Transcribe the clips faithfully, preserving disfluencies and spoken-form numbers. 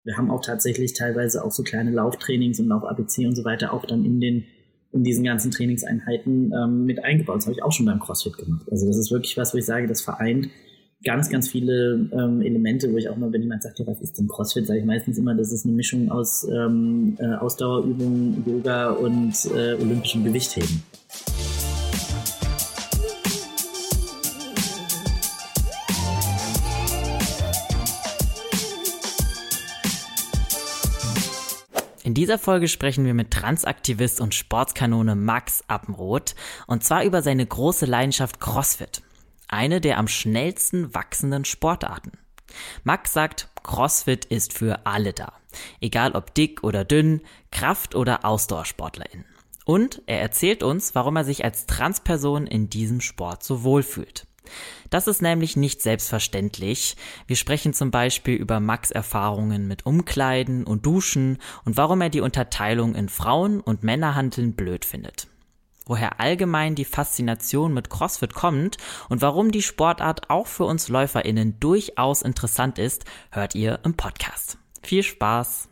wir haben auch tatsächlich teilweise auch so kleine Lauftrainings und Lauf-A B C und so weiter auch dann in den in diesen ganzen Trainingseinheiten ähm, mit eingebaut. Das habe ich auch schon beim CrossFit gemacht. Also das ist wirklich was, wo ich sage, das vereint ganz, ganz viele ähm, Elemente, wo ich auch mal, wenn jemand sagt, ja, was ist denn CrossFit, sage ich meistens immer, das ist eine Mischung aus ähm, äh, Ausdauerübungen, Yoga und äh, olympischem Gewichtheben. In dieser Folge sprechen wir mit Transaktivist und Sportskanone Max Appenroth und zwar über seine große Leidenschaft CrossFit, eine der am schnellsten wachsenden Sportarten. Max sagt, CrossFit ist für alle da, egal ob dick oder dünn, Kraft- oder AusdauersportlerInnen. Und er erzählt uns, warum er sich als Transperson in diesem Sport so wohlfühlt. Das ist nämlich nicht selbstverständlich. Wir sprechen zum Beispiel über Max' Erfahrungen mit Umkleiden und Duschen und warum er die Unterteilung in Frauen- und Männerhanteln blöd findet. Woher allgemein die Faszination mit CrossFit kommt und warum die Sportart auch für uns LäuferInnen durchaus interessant ist, hört ihr im Podcast. Viel Spaß!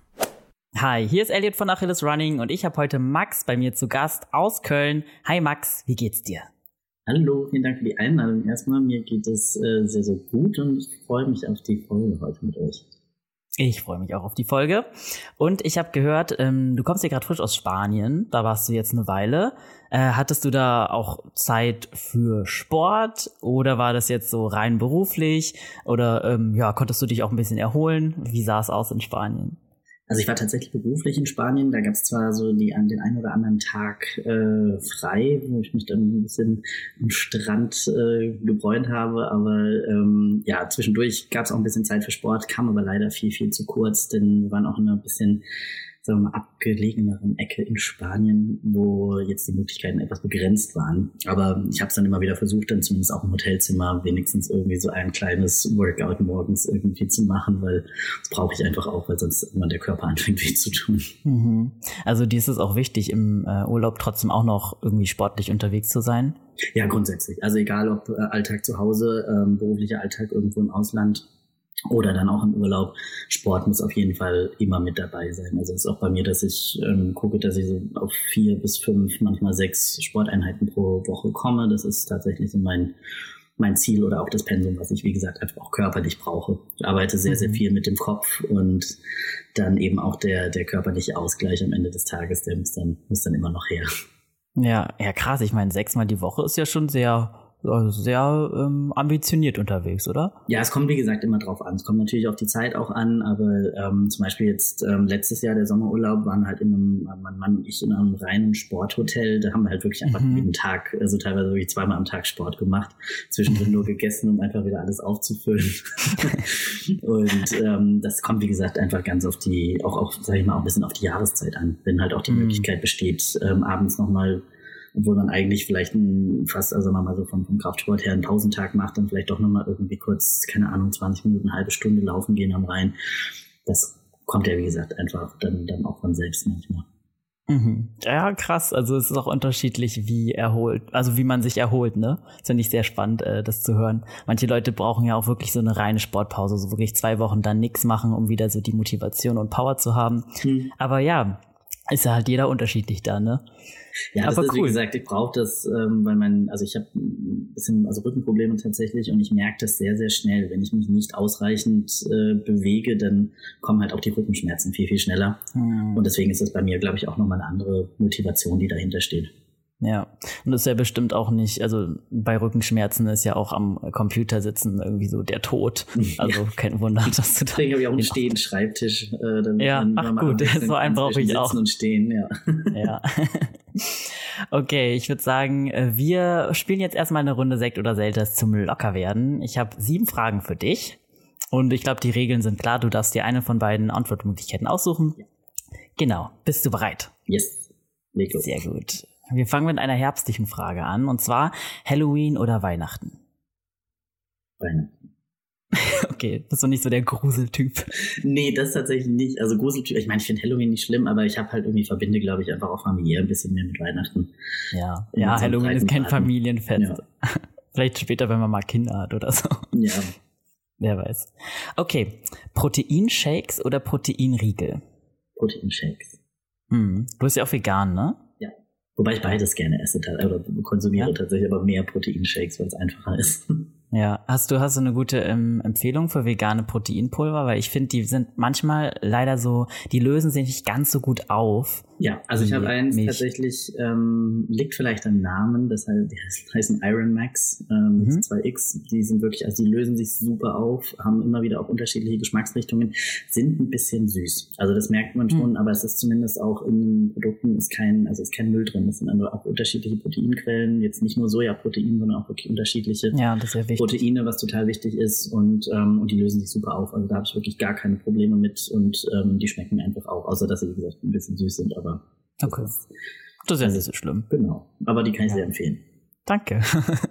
Hi, hier ist Elliot von Achilles Running und ich habe heute Max bei mir zu Gast aus Köln. Hi Max, wie geht's dir? Hallo, vielen Dank für die Einladung. Erstmal, mir geht es äh, sehr, sehr gut und ich freue mich auf die Folge heute mit euch. Ich freue mich auch auf die Folge. Und ich habe gehört, ähm, du kommst ja gerade frisch aus Spanien, da warst du jetzt eine Weile. Äh, hattest du da auch Zeit für Sport oder war das jetzt so rein beruflich? Oder ähm, ja, konntest du dich auch ein bisschen erholen? Wie sah es aus in Spanien? Also ich war tatsächlich beruflich in Spanien, da gab es zwar so die, den einen oder anderen Tag äh, frei, wo ich mich dann ein bisschen am Strand äh, gebräunt habe, aber ähm, ja, zwischendurch gab es auch ein bisschen Zeit für Sport, kam aber leider viel, viel zu kurz, denn wir waren auch in einer bisschen, sagen wir mal, abgelegeneren Ecke in Spanien, wo jetzt die Möglichkeiten etwas begrenzt waren. Aber ich habe es dann immer wieder versucht, dann zumindest auch im Hotelzimmer wenigstens irgendwie so ein kleines Workout morgens irgendwie zu machen, weil das brauche ich einfach auch, weil sonst immer der Körper anfängt weh zu tun. Mhm. Also dir ist es auch wichtig, im äh, Urlaub trotzdem auch noch irgendwie sportlich unterwegs zu sein? Ja, grundsätzlich. Also egal ob äh, Alltag zu Hause, ähm, beruflicher Alltag irgendwo im Ausland, oder dann auch im Urlaub. Sport muss auf jeden Fall immer mit dabei sein. Also es ist auch bei mir, dass ich ähm, gucke, dass ich so auf vier bis fünf, manchmal sechs Sporteinheiten pro Woche komme. Das ist tatsächlich so mein mein Ziel oder auch das Pensum, was ich, wie gesagt, einfach auch körperlich brauche. Ich arbeite sehr, sehr viel mit dem Kopf und dann eben auch der der körperliche Ausgleich am Ende des Tages, der muss dann muss dann immer noch her. Ja, ja krass. Ich meine, sechsmal die Woche ist ja schon sehr sehr ähm, ambitioniert unterwegs, oder? Ja, es kommt wie gesagt immer drauf an. Es kommt natürlich auf die Zeit auch an, aber ähm, zum Beispiel jetzt ähm, letztes Jahr der Sommerurlaub waren halt in einem, mein Mann und ich in einem reinen Sporthotel. Da haben wir halt wirklich einfach mhm. jeden Tag, also teilweise wirklich zweimal am Tag Sport gemacht, zwischendrin nur gegessen, um einfach wieder alles aufzufüllen. Und ähm, das kommt wie gesagt einfach ganz auf die, auch auf, sag ich mal, auch ein bisschen auf die Jahreszeit an. Wenn halt auch die mhm. Möglichkeit besteht, ähm, abends nochmal, obwohl man eigentlich vielleicht ein, fast, also mal so vom, vom Kraftsport her einen Pausentag macht, dann vielleicht doch nochmal irgendwie kurz, keine Ahnung, zwanzig Minuten, eine halbe Stunde laufen gehen am Rhein. Das kommt ja, wie gesagt, einfach dann, dann auch von selbst manchmal. Mhm. Ja, krass. Also es ist auch unterschiedlich, wie erholt, also wie man sich erholt, ne? Das finde ich sehr spannend, äh, das zu hören. Manche Leute brauchen ja auch wirklich so eine reine Sportpause, so wirklich zwei Wochen dann nichts machen, um wieder so die Motivation und Power zu haben. Mhm. Aber ja, ist ja halt jeder unterschiedlich da, ne? Ja, das aber ist, cool. Wie gesagt, ich brauche das, ähm, weil mein, also ich habe ein bisschen also Rückenprobleme tatsächlich und ich merke das sehr, sehr schnell. Wenn ich mich nicht ausreichend äh, bewege, dann kommen halt auch die Rückenschmerzen viel, viel schneller. Hm. Und deswegen ist das bei mir, glaube ich, auch nochmal eine andere Motivation, die dahinter steht. Ja, und das ist ja bestimmt auch nicht, also bei Rückenschmerzen ist ja auch am Computer sitzen irgendwie so der Tod. Also ja. Kein Wunder, dass du da... Deswegen habe ich auch einen stehenden Schreibtisch. Äh, damit ja, man, ach gut, so einen brauche ich auch. Sitzen und stehen, ja. Ja. Okay, ich würde sagen, wir spielen jetzt erstmal eine Runde Sekt oder Selters zum Lockerwerden. Ich habe sieben Fragen für dich und ich glaube, die Regeln sind klar. Du darfst dir eine von beiden Antwortmöglichkeiten aussuchen. Ja. Genau, bist du bereit? Yes. Leg los. Sehr gut. Wir fangen mit einer herbstlichen Frage an, und zwar Halloween oder Weihnachten? Weihnachten. Okay, bist du nicht so der Gruseltyp? Nee, das tatsächlich nicht. Also Gruseltyp, ich meine, ich finde Halloween nicht schlimm, aber ich habe halt irgendwie verbinde, glaube ich, einfach auch familiär ein bisschen mehr mit Weihnachten. Ja, ja, Halloween ist kein Familienfest. Ja. Vielleicht später, wenn man mal Kinder hat oder so. Ja. Wer weiß. Okay, Proteinshakes oder Proteinriegel? Proteinshakes. Hm. Du bist ja auch vegan, ne? Ja. Wobei ich beides gerne esse oder konsumiere ja. tatsächlich, aber mehr Proteinshakes, weil es einfacher ist. Ja, hast du hast du eine gute ähm, Empfehlung für vegane Proteinpulver? Weil ich finde, die sind manchmal leider so, die lösen sich nicht ganz so gut auf. Ja, also ich habe eins Milch. tatsächlich, ähm, liegt vielleicht am Namen, das heißt, die heißen Iron Max, ähm, mhm. zwei X, die sind wirklich, also die lösen sich super auf, haben immer wieder auch unterschiedliche Geschmacksrichtungen, sind ein bisschen süß. Also das merkt man schon, mhm. aber es ist zumindest auch in den Produkten ist kein, also ist kein Müll drin. Es sind also auch unterschiedliche Proteinquellen, jetzt nicht nur Sojaprotein, sondern auch wirklich unterschiedliche ja, das ist ja wichtig. Proteine, was total wichtig ist und, ähm, und die lösen sich super auf. Also da habe ich wirklich gar keine Probleme mit und ähm, die schmecken einfach auch, außer dass sie, wie gesagt, ein bisschen süß sind, aber okay. Das ist, das ist ja nicht so schlimm. Genau, aber die kann ich ja. sehr empfehlen. Danke.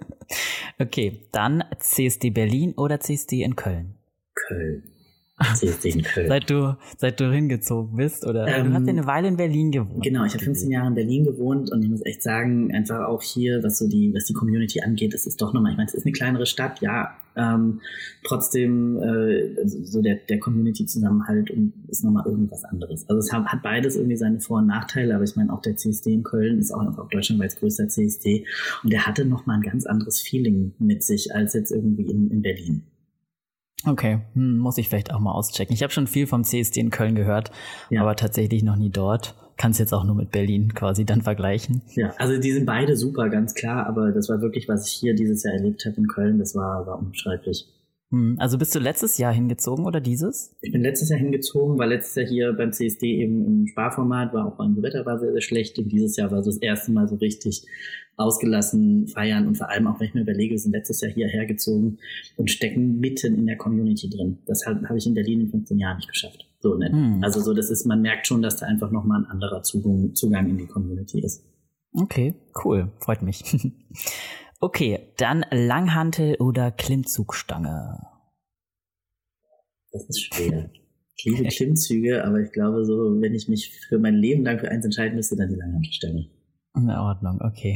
Okay, dann C S D Berlin oder C S D in Köln? Köln. C S D in Köln. Seit du, seit du hingezogen bist, oder? Ähm, du hast ja eine Weile in Berlin gewohnt. Genau, ich habe fünfzehn Jahre in Berlin gewohnt und ich muss echt sagen, einfach auch hier, was so die, was die Community angeht, das ist doch nochmal, ich meine, es ist eine kleinere Stadt, ja, ähm, trotzdem äh, so der, der Community-Zusammenhalt und ist nochmal irgendwas anderes. Also es hat, hat beides irgendwie seine Vor- und Nachteile, aber ich meine, auch der C S D in Köln ist auch einfach deutschlandweit größter C S D und der hatte nochmal ein ganz anderes Feeling mit sich als jetzt irgendwie in, in Berlin. Okay, hm, muss ich vielleicht auch mal auschecken. Ich habe schon viel vom C S D in Köln gehört, ja. aber tatsächlich noch nie dort. Kann es jetzt auch nur mit Berlin quasi dann vergleichen. Ja, also die sind beide super, ganz klar, aber das war wirklich, was ich hier dieses Jahr erlebt habe in Köln, das war, war unbeschreiblich. Hm, also bist du letztes Jahr hingezogen oder dieses? Ich bin letztes Jahr hingezogen, war letztes Jahr hier beim C S D eben im Sparformat, war auch beim Wetter war sehr, sehr schlecht und dieses Jahr war so das erste Mal so richtig ausgelassen feiern und vor allem auch, wenn ich mir überlege, wir sind letztes Jahr hierher gezogen und stecken mitten in der Community drin. Das habe hab ich in Berlin in fünfzehn Jahren nicht geschafft. So, ne? Hm. Also so, das ist, man merkt schon, dass da einfach nochmal ein anderer Zugang, Zugang in die Community ist. Okay, cool, freut mich. Okay, dann Langhantel oder Klimmzugstange? Das ist schwer. Ich liebe Klimmzüge, aber ich glaube so, wenn ich mich für mein Leben lang für eins entscheiden müsste, dann die Langhantelstange. In Ordnung, okay.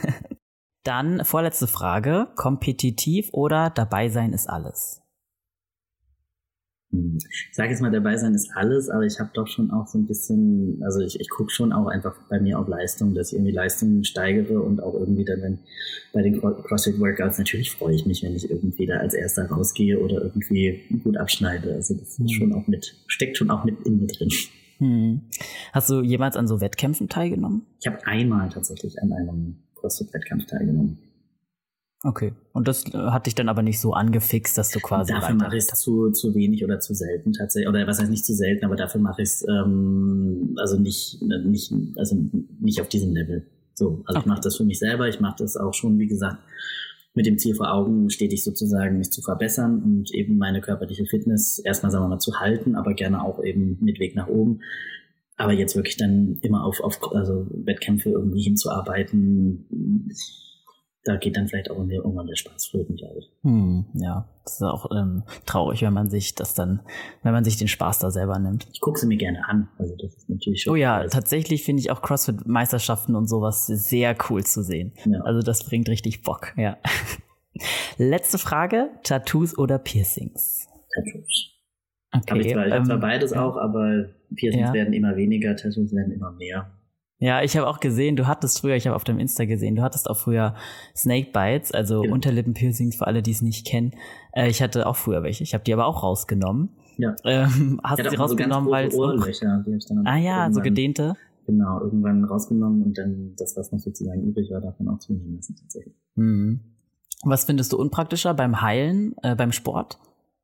Dann vorletzte Frage. Kompetitiv oder dabei sein ist alles? Ich sage jetzt mal, dabei sein ist alles, aber ich habe doch schon auch so ein bisschen, also ich, ich gucke schon auch einfach bei mir auf Leistung, dass ich irgendwie Leistungen steigere und auch irgendwie dann, wenn bei den CrossFit-Workouts, natürlich freue ich mich, wenn ich irgendwie da als Erster rausgehe oder irgendwie gut abschneide. Also das ist schon auch mit, steckt schon auch mit in mir drin. Hm. Hast du jemals an so Wettkämpfen teilgenommen? Ich habe einmal tatsächlich an einem CrossFit-Wettkampf teilgenommen. Okay. Und das hat dich dann aber nicht so angefixt, dass du quasi... Dafür mache ich es zu, zu wenig oder zu selten tatsächlich. Oder was heißt nicht zu selten, aber dafür mache ich es ähm, also nicht, nicht, also nicht auf diesem Level. So, also okay. Ich mache das für mich selber. Ich mache das auch schon, wie gesagt, mit dem Ziel vor Augen, stetig sozusagen mich zu verbessern und eben meine körperliche Fitness erstmal, sagen wir mal, zu halten, aber gerne auch eben mit Weg nach oben. Aber jetzt wirklich dann immer auf, auf also Wettkämpfe irgendwie hinzuarbeiten, da geht dann vielleicht auch irgendwann der Spaß flöten, glaube ich. Hm, ja, das ist auch ähm, traurig, wenn man sich das dann, wenn man sich den Spaß da selber nimmt. Ich gucke sie mir gerne an, also das ist natürlich schon. Oh ja, tatsächlich finde ich auch CrossFit-Meisterschaften und sowas sehr cool zu sehen. Ja. Also das bringt richtig Bock, ja. Letzte Frage, Tattoos oder Piercings? Tattoos. Okay. Hab ich zwar, ich ähm, hab zwar beides ja. auch, aber Piercings ja. werden immer weniger, Tattoos werden immer mehr. Ja, ich habe auch gesehen, du hattest früher, ich habe auf deinem Insta gesehen, du hattest auch früher Snakebites, also genau. Unterlippenpiercings für alle, die es nicht kennen. Äh, ich hatte auch früher welche, ich habe die aber auch rausgenommen. Ja. Ähm, hast du sie rausgenommen, so weil es Ohrlöcher, die hab ich dann Ah ja, so gedehnte. Genau, irgendwann rausgenommen und dann das, was noch sozusagen übrig war, davon auch zunehmen lassen tatsächlich. Mhm. Was findest du unpraktischer beim Heilen, äh, beim Sport?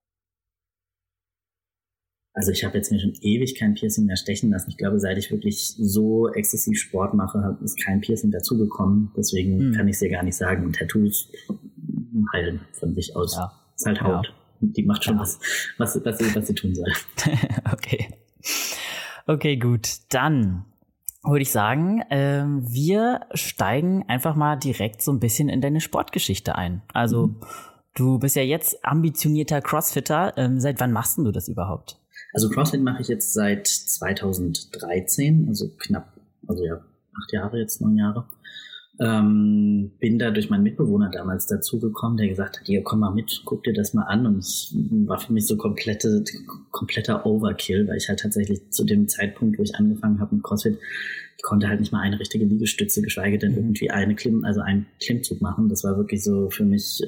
Also ich habe jetzt mir schon ewig kein Piercing mehr stechen lassen. Ich glaube, seit ich wirklich so exzessiv Sport mache, ist kein Piercing dazugekommen. Deswegen hm. kann ich es dir gar nicht sagen. Und Tattoos heilen von sich aus. Ja. Ist halt Haut. Ja. Die macht schon ja. was, was, was, sie, was sie tun soll. Okay. Okay, gut. Dann würde ich sagen, äh, wir steigen einfach mal direkt so ein bisschen in deine Sportgeschichte ein. Also mhm. du bist ja jetzt ambitionierter Crossfitter. Ähm, seit wann machst du das überhaupt? Also CrossFit mache ich jetzt seit zweitausenddreizehn, also knapp, also ja, acht Jahre jetzt, neun Jahre. Ähm, bin da durch meinen Mitbewohner damals dazugekommen, der gesagt hat, hier, komm mal mit, guck dir das mal an. Und es war für mich so komplette, kompletter Overkill, weil ich halt tatsächlich zu dem Zeitpunkt, wo ich angefangen habe mit CrossFit, ich konnte halt nicht mal eine richtige Liegestütze, geschweige denn irgendwie eine Klimm, also einen Klimmzug machen. Das war wirklich so für mich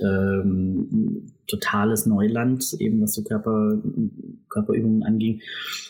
ähm, totales Neuland, eben was so Körper, Körperübungen anging.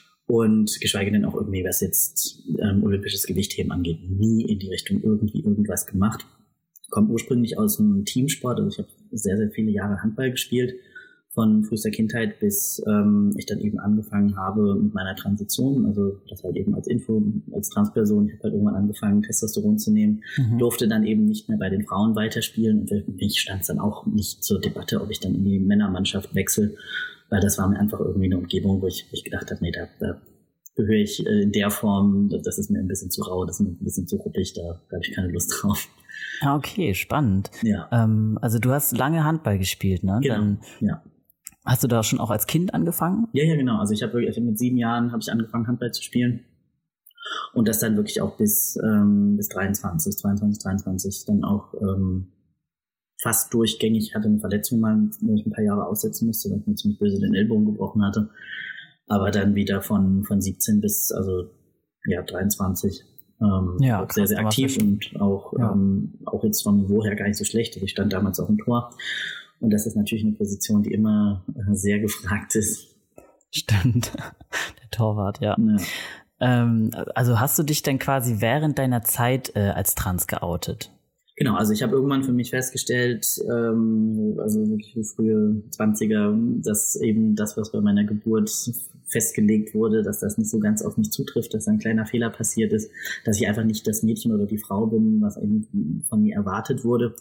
Und geschweige denn auch irgendwie, was jetzt ähm, olympisches Gewichtheben angeht, nie in die Richtung irgendwie irgendwas gemacht. Ich komme ursprünglich aus einem Teamsport, also ich habe sehr, sehr viele Jahre Handball gespielt, von frühester Kindheit bis ähm, ich dann eben angefangen habe mit meiner Transition, also das halt eben als Info, als Transperson, ich habe halt irgendwann angefangen, Testosteron zu nehmen, mhm. durfte dann eben nicht mehr bei den Frauen weiterspielen und für mich stand es dann auch nicht zur Debatte, ob ich dann in die Männermannschaft wechsle. Weil das war mir einfach irgendwie eine Umgebung, wo ich, wo ich gedacht habe, nee, da, da gehöre ich in der Form, das ist mir ein bisschen zu rau, das ist mir ein bisschen zu ruppig, da, da habe ich keine Lust drauf. Ah, okay, spannend. Ja. Ähm, also du hast lange Handball gespielt, ne? Genau, Dann ja. Hast du da schon auch als Kind angefangen? Ja, ja, genau. Also ich habe wirklich, mit sieben Jahren habe ich angefangen, Handball zu spielen. Und das dann wirklich auch bis, ähm, bis dreiundzwanzig, zweiundzwanzig, dreiundzwanzig dann auch ähm, fast durchgängig. Ich hatte eine Verletzung mal, wo ich ein paar Jahre aussetzen musste, weil ich mir ziemlich böse den Ellbogen gebrochen hatte. Aber dann wieder von, von siebzehn bis, also, ja, dreiundzwanzig. Ähm, ja, auch sehr, sehr aktiv und auch, ja. ähm, auch jetzt vom Niveau her gar nicht so schlecht. Also ich stand damals auch im Tor. Und das ist natürlich eine Position, die immer äh, sehr gefragt ist. Stimmt. Der Torwart, ja. ja. Ähm, also hast du dich dann quasi während deiner Zeit äh, als trans geoutet? Genau, also ich habe irgendwann für mich festgestellt, ähm, also wirklich für frühe Zwanziger, dass eben das, was bei meiner Geburt festgelegt wurde, dass das nicht so ganz auf mich zutrifft, dass ein kleiner Fehler passiert ist, dass ich einfach nicht das Mädchen oder die Frau bin, was eben von mir erwartet wurde.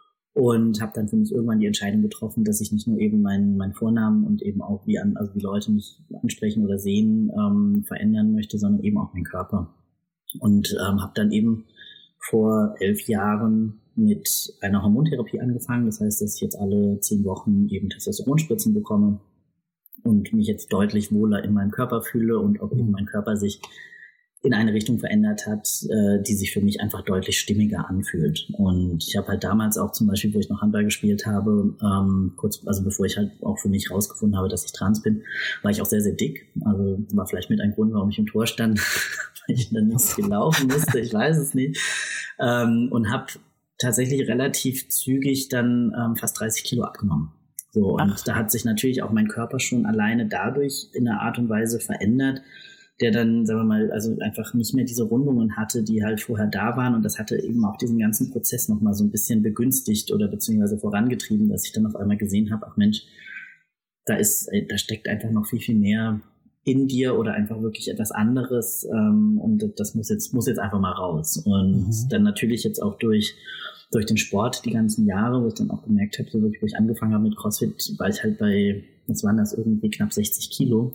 Und habe dann für mich irgendwann die Entscheidung getroffen, dass ich nicht nur eben meinen mein Vornamen und eben auch wie an, also wie Leute mich ansprechen oder sehen, ähm, verändern möchte, sondern eben auch meinen Körper. Und ähm, habe dann eben vor elf Jahren mit einer Hormontherapie angefangen. Das heißt, dass ich jetzt alle zehn Wochen eben Testosteronspritzen bekomme und mich jetzt deutlich wohler in meinem Körper fühle und auch eben mein Körper sich in eine Richtung verändert hat, äh, die sich für mich einfach deutlich stimmiger anfühlt. Und ich habe halt damals auch zum Beispiel, wo ich noch Handball gespielt habe, ähm, kurz, also bevor ich halt auch für mich rausgefunden habe, dass ich trans bin, war ich auch sehr, sehr dick. Also war vielleicht mit ein Grund, warum ich im Tor stand, weil ich dann nichts gelaufen musste, ich weiß es nicht. Ähm, und habe tatsächlich relativ zügig dann ähm, fast dreißig Kilo abgenommen. So, und Ach. Da hat sich natürlich auch mein Körper schon alleine dadurch in einer Art und Weise verändert, der dann, sagen wir mal, also einfach nicht mehr diese Rundungen hatte, die halt vorher da waren. Und das hatte eben auch diesen ganzen Prozess nochmal so ein bisschen begünstigt oder beziehungsweise vorangetrieben, dass ich dann auf einmal gesehen habe, ach Mensch, da ist, da steckt einfach noch viel, viel mehr in dir oder einfach wirklich etwas anderes. Ähm, und das muss jetzt, muss jetzt einfach mal raus. Und mhm. dann natürlich jetzt auch durch, durch den Sport die ganzen Jahre, wo ich dann auch gemerkt habe, so wirklich, wo ich angefangen habe mit CrossFit, war ich halt bei, was waren das, irgendwie knapp sechzig Kilo.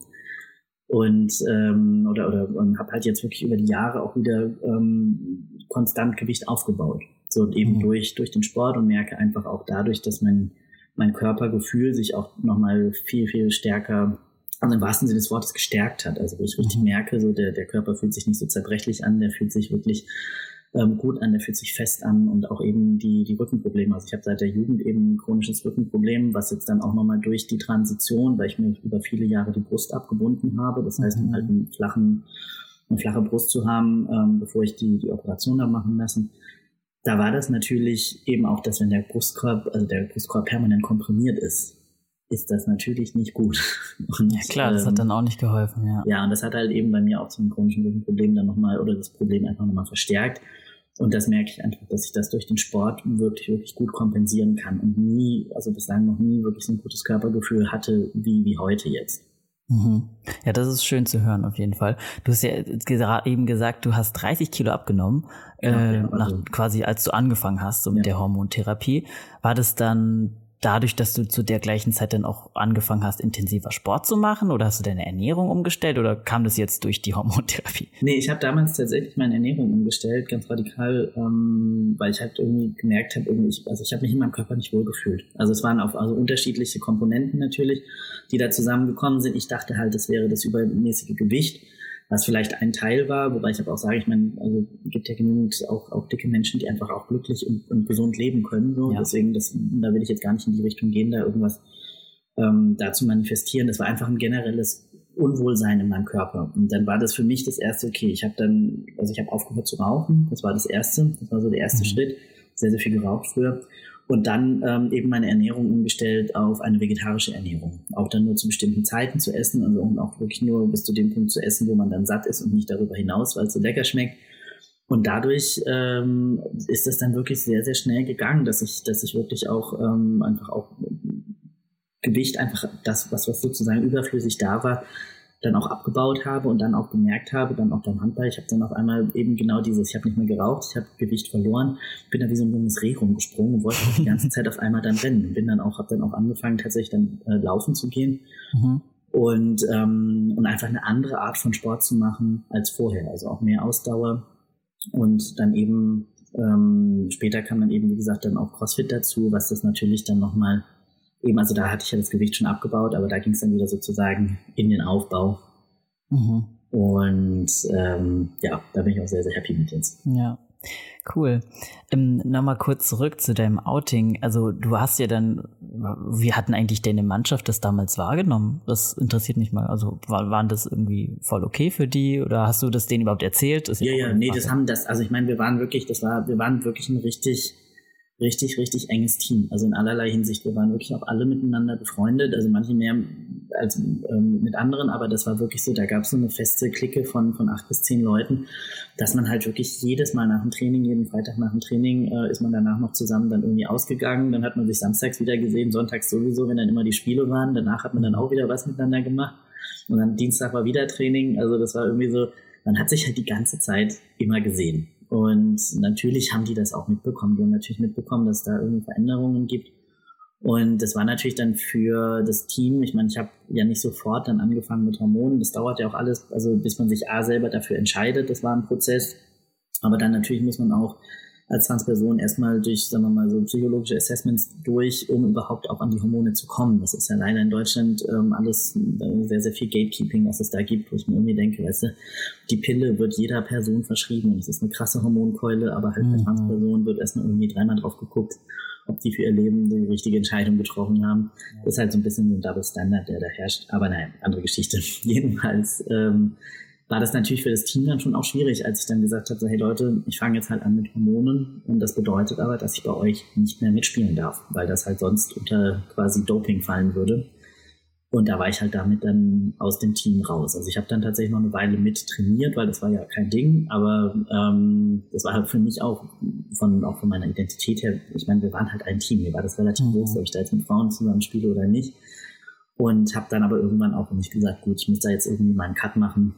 Und ähm, oder oder habe halt jetzt wirklich über die Jahre auch wieder ähm, konstant Gewicht aufgebaut. So und eben mhm. durch durch den Sport und merke einfach auch dadurch, dass mein mein Körpergefühl sich auch nochmal viel, viel stärker, also im wahrsten Sinne des Wortes, gestärkt hat. Also wo ich richtig mhm. merke, so der der Körper fühlt sich nicht so zerbrechlich an, der fühlt sich wirklich ähm, gut an, der fühlt sich fest an und auch eben die die Rückenprobleme. Also ich habe seit der Jugend eben ein chronisches Rückenproblem, was jetzt dann auch nochmal durch die Transition, weil ich mir über viele Jahre die Brust abgebunden habe, das heißt, mhm. halt einen flachen, eine flache Brust zu haben, ähm, bevor ich die die Operation habe machen lassen. Da war das natürlich eben auch, dass wenn der Brustkorb, also der Brustkorb permanent komprimiert ist, ist das natürlich nicht gut. Und, ja klar, das ähm, hat dann auch nicht geholfen, ja. Ja, und das hat halt eben bei mir auch zum chronischen Rückenproblem dann nochmal, oder das Problem einfach nochmal verstärkt. Und das merke ich einfach, dass ich das durch den Sport wirklich, wirklich gut kompensieren kann und nie, also bislang noch nie wirklich so ein gutes Körpergefühl hatte, wie, wie heute jetzt. Mhm. Ja, das ist schön zu hören, auf jeden Fall. Du hast ja gerade eben gesagt, du hast dreißig Kilo abgenommen, genau, äh, ja, also, nach, quasi als du angefangen hast, so mit ja. der Hormontherapie. War das dann dadurch, dass du zu der gleichen Zeit dann auch angefangen hast, intensiver Sport zu machen, oder hast du deine Ernährung umgestellt, oder kam das jetzt durch die Hormontherapie? Nee, ich habe damals tatsächlich meine Ernährung umgestellt, ganz radikal, ähm, weil ich halt irgendwie gemerkt habe, irgendwie, ich, also ich habe mich in meinem Körper nicht wohl gefühlt. Also es waren auf also unterschiedliche Komponenten natürlich, die da zusammengekommen sind. Ich dachte halt, das wäre das übermäßige Gewicht, Was vielleicht ein Teil war, wobei ich aber auch sage, ich meine, also gibt ja genügend auch, auch dicke Menschen, die einfach auch glücklich und, und gesund leben können. So. Ja. Deswegen, das, da will ich jetzt gar nicht in die Richtung gehen, da irgendwas ähm, da zu manifestieren. Das war einfach ein generelles Unwohlsein in meinem Körper. Und dann war das für mich das erste, okay, ich habe dann, also ich habe aufgehört zu rauchen, das war das erste, das war so der erste mhm. Schritt, sehr, sehr viel geraucht früher. Und dann ähm, eben meine Ernährung umgestellt auf eine vegetarische Ernährung. Auch dann nur zu bestimmten Zeiten zu essen, also um auch wirklich nur bis zu dem Punkt zu essen, wo man dann satt ist und nicht darüber hinaus, weil es so lecker schmeckt. Und dadurch ähm, ist das dann wirklich sehr, sehr schnell gegangen, dass ich, dass ich wirklich auch ähm, einfach auch Gewicht, einfach das, was, was sozusagen überflüssig da war, dann auch abgebaut habe und dann auch gemerkt habe, dann auch beim Handball, ich habe dann auf einmal eben genau dieses, ich habe nicht mehr geraucht, ich habe Gewicht verloren, bin da wie so ein junges Reh rumgesprungen und wollte die ganze Zeit auf einmal dann rennen. Bin dann auch, habe dann auch angefangen, tatsächlich dann äh, laufen zu gehen mhm. und, ähm, und einfach eine andere Art von Sport zu machen als vorher, also auch mehr Ausdauer und dann eben ähm, später kam dann eben, wie gesagt, dann auch CrossFit dazu, was das natürlich dann nochmal eben, also da hatte ich ja das Gewicht schon abgebaut, aber da ging es dann wieder sozusagen in den Aufbau. Mhm. Und ähm, ja, da bin ich auch sehr, sehr happy mit jetzt. Ja, cool. Ähm, Nochmal kurz zurück zu deinem Outing. Also du hast ja dann, wie hatten eigentlich deine Mannschaft das damals wahrgenommen? Das interessiert mich mal. Also war, waren das irgendwie voll okay für die oder hast du das denen überhaupt erzählt? Das ja, ja, nee, das haben das, also ich meine, wir waren wirklich, das war, wir waren wirklich ein richtig richtig, richtig enges Team. Also in allerlei Hinsicht. Wir waren wirklich auch alle miteinander befreundet. Also manche mehr als ähm, mit anderen, aber das war wirklich so, da gab es so eine feste Clique von, von acht bis zehn Leuten, dass man halt wirklich jedes Mal nach dem Training, jeden Freitag nach dem Training, äh, ist man danach noch zusammen dann irgendwie ausgegangen. Dann hat man sich samstags wieder gesehen, sonntags sowieso, wenn dann immer die Spiele waren. Danach hat man dann auch wieder was miteinander gemacht. Und dann Dienstag war wieder Training. Also das war irgendwie so, man hat sich halt die ganze Zeit immer gesehen. Und natürlich haben die das auch mitbekommen. Die haben natürlich mitbekommen, dass es da irgendwie Veränderungen gibt. Und das war natürlich dann für das Team, ich meine, ich habe ja nicht sofort dann angefangen mit Hormonen. Das dauert ja auch alles, also bis man sich A selber dafür entscheidet, das war ein Prozess. Aber dann natürlich muss man auch als Transperson erstmal durch, sagen wir mal, so psychologische Assessments durch, um überhaupt auch an die Hormone zu kommen. Das ist ja leider in Deutschland ähm, alles äh, sehr, sehr viel Gatekeeping, was es da gibt, wo ich mir irgendwie denke, weißt du, die Pille wird jeder Person verschrieben und es ist eine krasse Hormonkeule, aber halt bei mhm. Transpersonen wird erstmal irgendwie dreimal drauf geguckt, ob die für ihr Leben die richtige Entscheidung getroffen haben. Ja. Das ist halt so ein bisschen so ein Double Standard, der da herrscht. Aber nein, andere Geschichte. Jedenfalls ähm, war das natürlich für das Team dann schon auch schwierig, als ich dann gesagt habe, so, hey Leute, ich fange jetzt halt an mit Hormonen und das bedeutet aber, dass ich bei euch nicht mehr mitspielen darf, weil das halt sonst unter quasi Doping fallen würde. Und da war ich halt damit dann aus dem Team raus. Also ich habe dann tatsächlich noch eine Weile mit trainiert, weil das war ja kein Ding, aber ähm, das war halt für mich auch von auch von meiner Identität her, ich meine, wir waren halt ein Team, mir war das relativ mhm. groß, ob ich da jetzt mit Frauen zusammen spiele oder nicht. Und habe dann aber irgendwann auch für mich gesagt, gut, ich muss da jetzt irgendwie mal einen Cut machen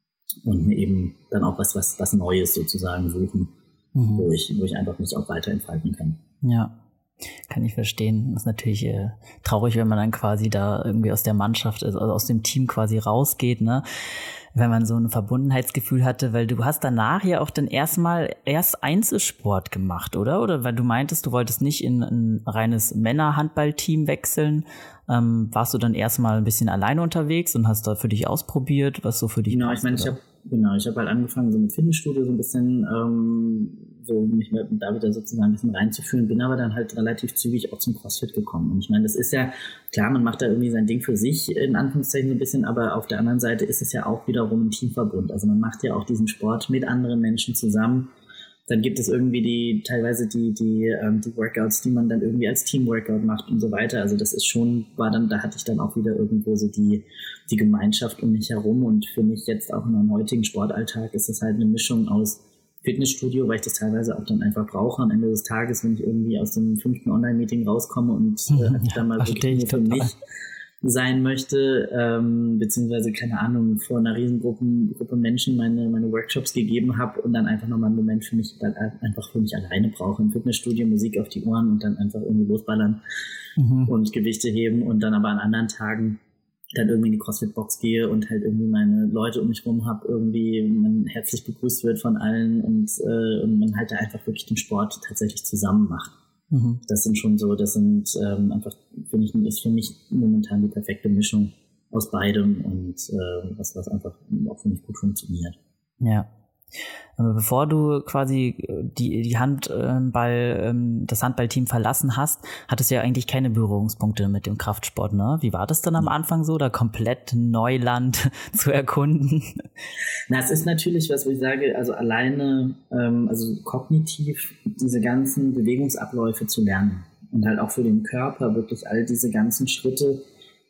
und mir eben dann auch was, was, was Neues sozusagen suchen, mhm. wo ich, wo ich einfach mich auch weiter entfalten kann. Ja, kann ich verstehen. Das ist natürlich äh, traurig, wenn man dann quasi da irgendwie aus der Mannschaft, also aus dem Team quasi rausgeht, ne? Wenn man so ein Verbundenheitsgefühl hatte, weil du hast danach ja auch dann erstmal erst Einzelsport gemacht, oder? Oder weil du meintest, du wolltest nicht in ein reines Männerhandballteam wechseln, ähm, warst du dann erstmal ein bisschen alleine unterwegs und hast da für dich ausprobiert, was so für dich Genau, passt, ich meine, ich habe genau, ich habe halt angefangen so mit Fitnessstudio so ein bisschen ähm, so mich da wieder sozusagen ein bisschen reinzufühlen, bin aber dann halt relativ zügig auch zum CrossFit gekommen. Und ich meine, das ist ja, klar, man macht da irgendwie sein Ding für sich, in Anführungszeichen so ein bisschen, aber auf der anderen Seite ist es ja auch wiederum ein Teamverbund. Also man macht ja auch diesen Sport mit anderen Menschen zusammen. Dann gibt es irgendwie die, teilweise die, die, ähm, die Workouts, die man dann irgendwie als Teamworkout macht und so weiter. Also das ist schon, war dann, da hatte ich dann auch wieder irgendwo so die, die Gemeinschaft um mich herum. Und für mich jetzt auch in meinem heutigen Sportalltag ist das halt eine Mischung aus Fitnessstudio, weil ich das teilweise auch dann einfach brauche am Ende des Tages, wenn ich irgendwie aus dem fünften Online-Meeting rauskomme und äh, ja, dann mal wirklich nur für mich sein möchte, ähm, beziehungsweise, keine Ahnung, vor einer Riesengruppe Gruppe Menschen meine, meine Workshops gegeben habe und dann einfach nochmal einen Moment für mich, dann einfach für mich alleine brauche. Im Fitnessstudio Musik auf die Ohren und dann einfach irgendwie losballern mhm. und Gewichte heben und dann aber an anderen Tagen dann irgendwie in die CrossFit-Box gehe und halt irgendwie meine Leute um mich rum habe, irgendwie man herzlich begrüßt wird von allen und, äh, und man halt da einfach wirklich den Sport tatsächlich zusammen macht. Mhm. Das sind schon so, das sind ähm, einfach, finde ich, ist für mich momentan die perfekte Mischung. aus beidem und äh, was, was einfach auch für mich gut funktioniert. Ja. Aber bevor du quasi die, die Handball, das Handballteam verlassen hast, hattest du ja eigentlich keine Berührungspunkte mit dem Kraftsport, ne? Wie war das dann am Anfang so, da komplett Neuland zu erkunden? Na, es ist natürlich was, wo ich sage, also alleine, ähm, also kognitiv diese ganzen Bewegungsabläufe zu lernen und halt auch für den Körper wirklich all diese ganzen Schritte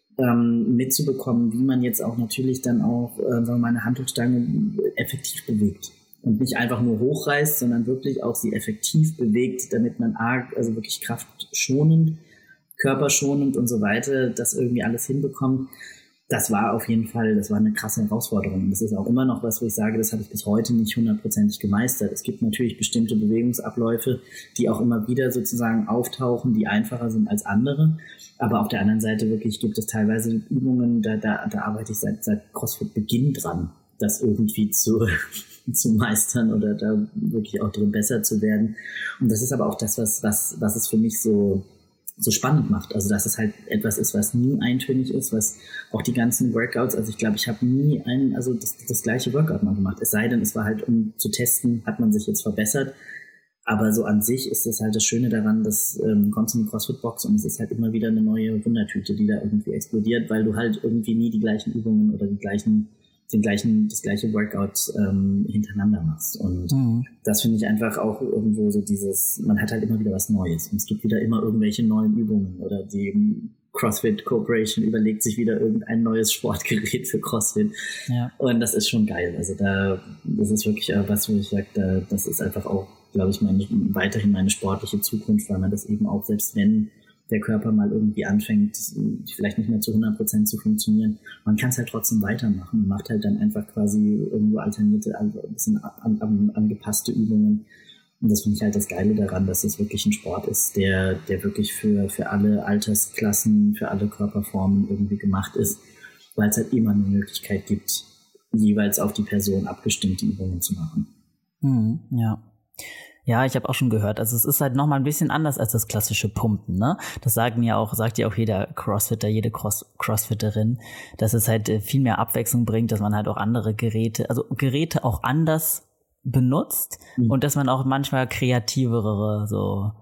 ähm, mitzubekommen, wie man jetzt auch natürlich dann auch, äh, sagen wir mal, eine Hantelstange effektiv bewegt. Und nicht einfach nur hochreißt, sondern wirklich auch sie effektiv bewegt, damit man arg, also wirklich kraftschonend, körperschonend und so weiter, das irgendwie alles hinbekommt. Das war auf jeden Fall, das war eine krasse Herausforderung. Das ist auch immer noch was, wo ich sage, das habe ich bis heute nicht hundertprozentig gemeistert. Es gibt natürlich bestimmte Bewegungsabläufe, die auch immer wieder sozusagen auftauchen, die einfacher sind als andere. Aber auf der anderen Seite wirklich gibt es teilweise Übungen, da, da, da arbeite ich seit, seit CrossFit-Beginn dran, das irgendwie zu zu meistern oder da wirklich auch drin besser zu werden. Und das ist aber auch das, was, was, was es für mich so, so spannend macht. Also, dass es halt etwas ist, was nie eintönig ist, was auch die ganzen Workouts, also ich glaube, ich habe nie ein, also das, das gleiche Workout mal gemacht. Es sei denn, es war halt, um zu testen, hat man sich jetzt verbessert. Aber so an sich ist das halt das Schöne daran, dass ähm, kommst in die CrossFit-Box und es ist halt immer wieder eine neue Wundertüte, die da irgendwie explodiert, weil du halt irgendwie nie die gleichen Übungen oder die gleichen den gleichen, das gleiche Workout ähm, hintereinander machst. Und mhm. das finde ich einfach auch irgendwo so dieses, man hat halt immer wieder was Neues. Und es gibt wieder immer irgendwelche neuen Übungen oder die CrossFit Corporation überlegt sich wieder irgendein neues Sportgerät für CrossFit. Ja. Und das ist schon geil. Also da, das ist wirklich was, wo ich sage, da, das ist einfach auch, glaube ich, meine, weiterhin meine sportliche Zukunft, weil man das eben auch, selbst wenn der Körper mal irgendwie anfängt, vielleicht nicht mehr zu hundert Prozent zu funktionieren. Man kann es halt trotzdem weitermachen und macht halt dann einfach quasi irgendwo alternierte, ein bisschen an, an, angepasste Übungen. Und das finde ich halt das Geile daran, dass es wirklich ein Sport ist, der, der wirklich für, für alle Altersklassen, für alle Körperformen irgendwie gemacht ist, weil es halt immer eine Möglichkeit gibt, jeweils auf die Person abgestimmte Übungen zu machen. Mhm, ja. Ja, ich habe auch schon gehört, also es ist halt nochmal ein bisschen anders als das klassische Pumpen, ne? Das sagen ja auch, sagt ja auch jeder Crossfitter, jede Cross Crossfitterin, dass es halt viel mehr Abwechslung bringt, dass man halt auch andere Geräte, also Geräte auch anders benutzt mhm. und dass man auch manchmal kreativere, so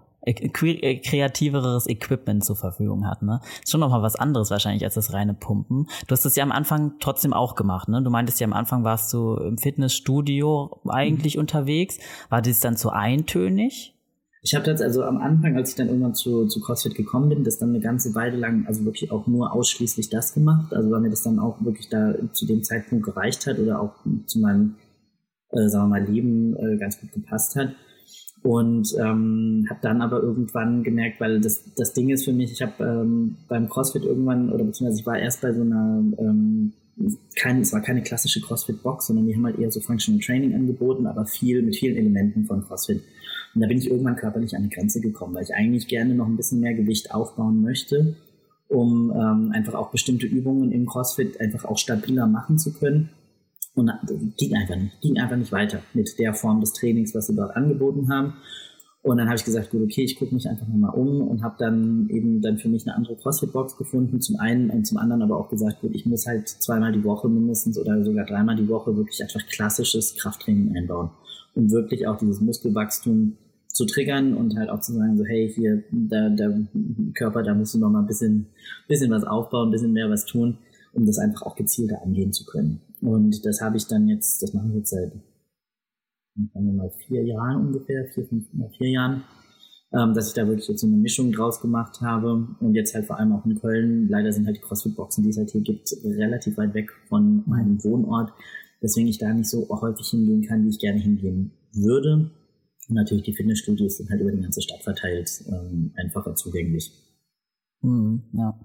kreativeres Equipment zur Verfügung hat, ne? Ist schon nochmal was anderes wahrscheinlich als das reine Pumpen. Du hast das ja am Anfang trotzdem auch gemacht, ne? Du meintest ja am Anfang warst du im Fitnessstudio eigentlich mhm. unterwegs. War das dann zu eintönig? Ich habe das also am Anfang, als ich dann irgendwann zu, zu CrossFit gekommen bin, das dann eine ganze Weile lang, also wirklich auch nur ausschließlich das gemacht. Also weil mir das dann auch wirklich da zu dem Zeitpunkt gereicht hat oder auch zu meinem, äh, sagen wir mal, Leben äh, ganz gut gepasst hat. Und ähm, habe dann aber irgendwann gemerkt, weil das das Ding ist für mich, ich habe ähm, beim CrossFit irgendwann, oder beziehungsweise ich war erst bei so einer, ähm, kein, es war keine klassische CrossFit-Box, sondern die haben halt eher so Functional Training angeboten, aber viel mit vielen Elementen von CrossFit. Und da bin ich irgendwann körperlich an die Grenze gekommen, weil ich eigentlich gerne noch ein bisschen mehr Gewicht aufbauen möchte, um ähm, einfach auch bestimmte Übungen im CrossFit einfach auch stabiler machen zu können. Und das ging einfach nicht, ging einfach nicht weiter mit der Form des Trainings, was sie dort angeboten haben. Und dann habe ich gesagt, gut, okay, ich gucke mich einfach nochmal um und habe dann eben dann für mich eine andere CrossFit-Box gefunden, zum einen und zum anderen aber auch gesagt, gut, ich muss halt zweimal die Woche mindestens oder sogar dreimal die Woche wirklich einfach klassisches Krafttraining einbauen, um wirklich auch dieses Muskelwachstum zu triggern und halt auch zu sagen, so hey, hier, da, der Körper, da musst du noch mal ein bisschen, bisschen was aufbauen, ein bisschen mehr was tun, um das einfach auch gezielter angehen zu können. Und das habe ich dann jetzt, das mache ich jetzt seit, sagen wir mal, vier Jahren ungefähr, vier, fünf, vier Jahren, ähm, dass ich da wirklich jetzt so eine Mischung draus gemacht habe. Und jetzt halt vor allem auch in Köln. Leider sind halt die CrossFit-Boxen, die es halt hier gibt, relativ weit weg von meinem Wohnort. Deswegen ich da nicht so häufig hingehen kann, wie ich gerne hingehen würde. Und natürlich die Fitnessstudios sind halt über die ganze Stadt verteilt, ähm, einfacher zugänglich. Mhm, ja.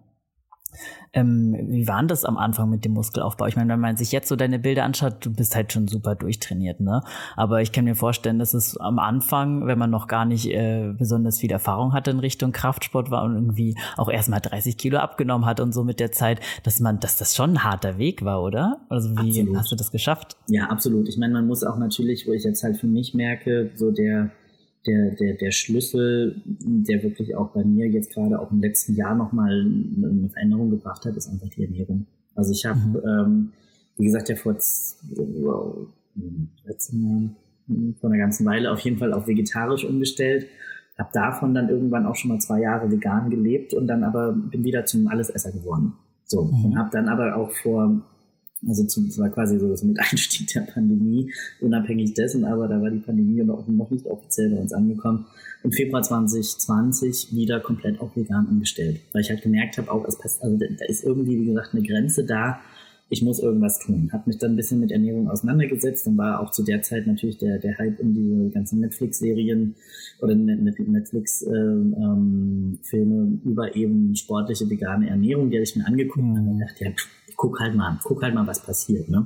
Ähm, wie war denn das am Anfang mit dem Muskelaufbau? Ich meine, wenn man sich jetzt so deine Bilder anschaut, du bist halt schon super durchtrainiert, ne? Aber ich kann mir vorstellen, dass es am Anfang, wenn man noch gar nicht äh, besonders viel Erfahrung hatte in Richtung Kraftsport war und irgendwie auch erstmal dreißig Kilo abgenommen hat und so mit der Zeit, dass man, dass das schon ein harter Weg war, oder? Also wie absolut. Hast du das geschafft? Ja, absolut. Ich meine, man muss auch natürlich, wo ich jetzt halt für mich merke, so der Der, der, der Schlüssel, der wirklich auch bei mir jetzt gerade auch im letzten Jahr nochmal eine Veränderung gebracht hat, ist einfach die Ernährung. Also ich habe, mhm. ähm, wie gesagt, ja vor, wow, letzten Jahren, vor einer ganzen Weile auf jeden Fall auf vegetarisch umgestellt. Habe davon dann irgendwann auch schon mal zwei Jahre vegan gelebt und dann aber bin wieder zum Allesesser geworden. So, mhm. und habe dann aber auch vor, also zum, das war quasi so das mit Einstieg der Pandemie, unabhängig dessen, aber da war die Pandemie noch, noch nicht offiziell bei uns angekommen, im Februar zwanzig zwanzig wieder komplett auf vegan umgestellt, weil ich halt gemerkt habe, auch es passt, also da, da ist irgendwie, wie gesagt, eine Grenze da, ich muss irgendwas tun. Habe mich dann ein bisschen mit Ernährung auseinandergesetzt. Dann war auch zu der Zeit natürlich der, der Hype um diese ganzen Netflix-Serien oder Netflix-Filme ähm, ähm, über eben sportliche, vegane Ernährung, die habe ich mir angeguckt mhm. und dachte, ja, guck halt mal, guck halt mal, was passiert, ne?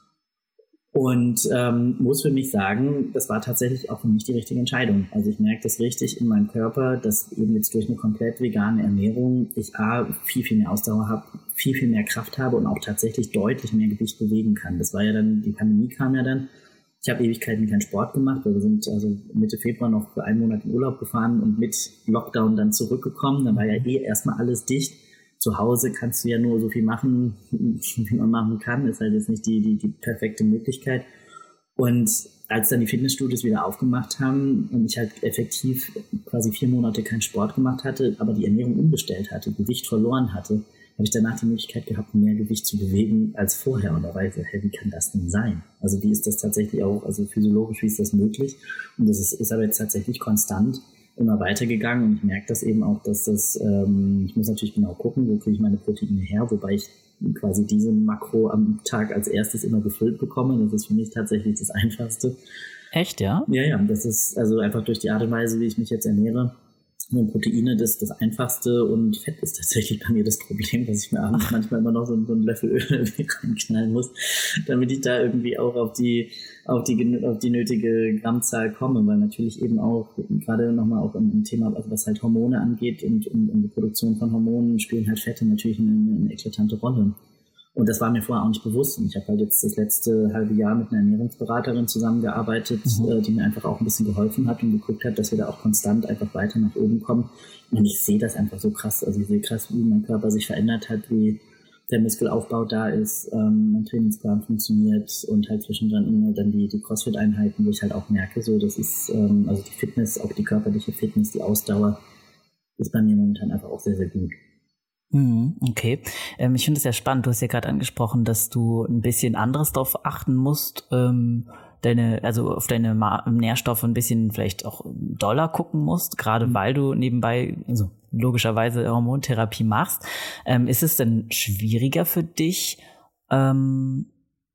Und ähm, muss für mich sagen, das war tatsächlich auch für mich die richtige Entscheidung. Also ich merke das richtig in meinem Körper, dass eben jetzt durch eine komplett vegane Ernährung ich A, viel, viel mehr Ausdauer habe, viel, viel mehr Kraft habe und auch tatsächlich deutlich mehr Gewicht bewegen kann. Das war ja dann, die Pandemie kam ja dann. Ich habe Ewigkeiten keinen Sport gemacht, weil wir sind also Mitte Februar noch für einen Monat in Urlaub gefahren und mit Lockdown dann zurückgekommen. Dann war ja eh erstmal alles dicht. Zu Hause kannst du ja nur so viel machen, wie man machen kann. Ist halt jetzt nicht die, die, die perfekte Möglichkeit. Und als dann die Fitnessstudios wieder aufgemacht haben und ich halt effektiv quasi vier Monate keinen Sport gemacht hatte, aber die Ernährung umgestellt hatte, Gewicht verloren hatte, habe ich danach die Möglichkeit gehabt, mehr Gewicht zu bewegen als vorher. Und da war ich so, hey, wie kann das denn sein? Also wie ist das tatsächlich auch, also physiologisch, wie ist das möglich? Und das ist, ist aber jetzt tatsächlich konstant immer weitergegangen und ich merke das eben auch, dass das, ähm, ich muss natürlich genau gucken, wo kriege ich meine Proteine her, wobei ich quasi diese Makro am Tag als erstes immer gefüllt bekomme. Das ist für mich tatsächlich das Einfachste. Echt, ja? Ja, ja, das ist also einfach durch die Art und Weise, wie ich mich jetzt ernähre. Und Proteine, das das Einfachste und Fett ist tatsächlich bei mir das Problem, dass ich mir abends Ach. manchmal immer noch so, so einen Löffel Öl reinknallen muss, damit ich da irgendwie auch auf die auf die auf die nötige Grammzahl komme, weil natürlich eben auch gerade nochmal auch im Thema, also was halt Hormone angeht und, und, und die Produktion von Hormonen spielen halt Fette natürlich eine, eine eklatante Rolle. Und das war mir vorher auch nicht bewusst. Und ich habe halt jetzt das letzte halbe Jahr mit einer Ernährungsberaterin zusammengearbeitet, mhm. äh, die mir einfach auch ein bisschen geholfen hat und geguckt hat, dass wir da auch konstant einfach weiter nach oben kommen. Und ich sehe das einfach so krass. Also ich sehe krass, wie mein Körper sich verändert hat, wie der Muskelaufbau da ist, ähm, mein Trainingsplan funktioniert und halt zwischendrin immer dann die, die CrossFit-Einheiten, wo ich halt auch merke, so das ist, ähm, also die Fitness, auch die körperliche Fitness, die Ausdauer ist bei mir momentan einfach auch sehr, sehr gut. Okay, ähm, ich finde es ja spannend, du hast ja gerade angesprochen, dass du ein bisschen anderes darauf achten musst, ähm, deine, also auf deine Ma- Nährstoffe ein bisschen vielleicht auch doller gucken musst, gerade mhm. weil du nebenbei, also logischerweise Hormontherapie machst. Ähm, ist es denn schwieriger für dich, ähm,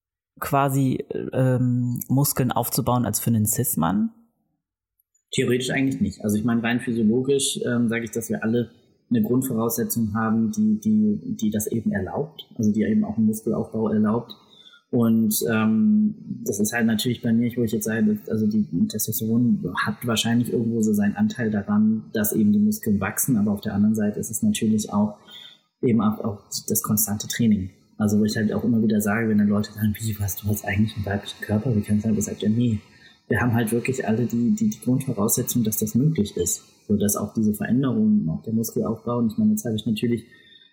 quasi ähm, Muskeln aufzubauen als für einen Cis-Mann? Theoretisch eigentlich nicht. Also ich meine, rein physiologisch ähm, sage ich, dass wir alle eine Grundvoraussetzung haben, die, die, die das eben erlaubt, also die eben auch einen Muskelaufbau erlaubt. Und ähm, das ist halt natürlich bei mir, wo ich jetzt sage, also die Testosteron hat wahrscheinlich irgendwo so seinen Anteil daran, dass eben die Muskeln wachsen, aber auf der anderen Seite ist es natürlich auch eben auch, auch das konstante Training. Also wo ich halt auch immer wieder sage, wenn dann Leute sagen, wie, was, du hast eigentlich einen weiblichen Körper, wie kannst du sagen, das sagt ja nie. Wir haben halt wirklich alle die, die, die Grundvoraussetzung, dass das möglich ist. So dass auch diese Veränderungen, auch der Muskelaufbau, und ich meine, jetzt habe ich natürlich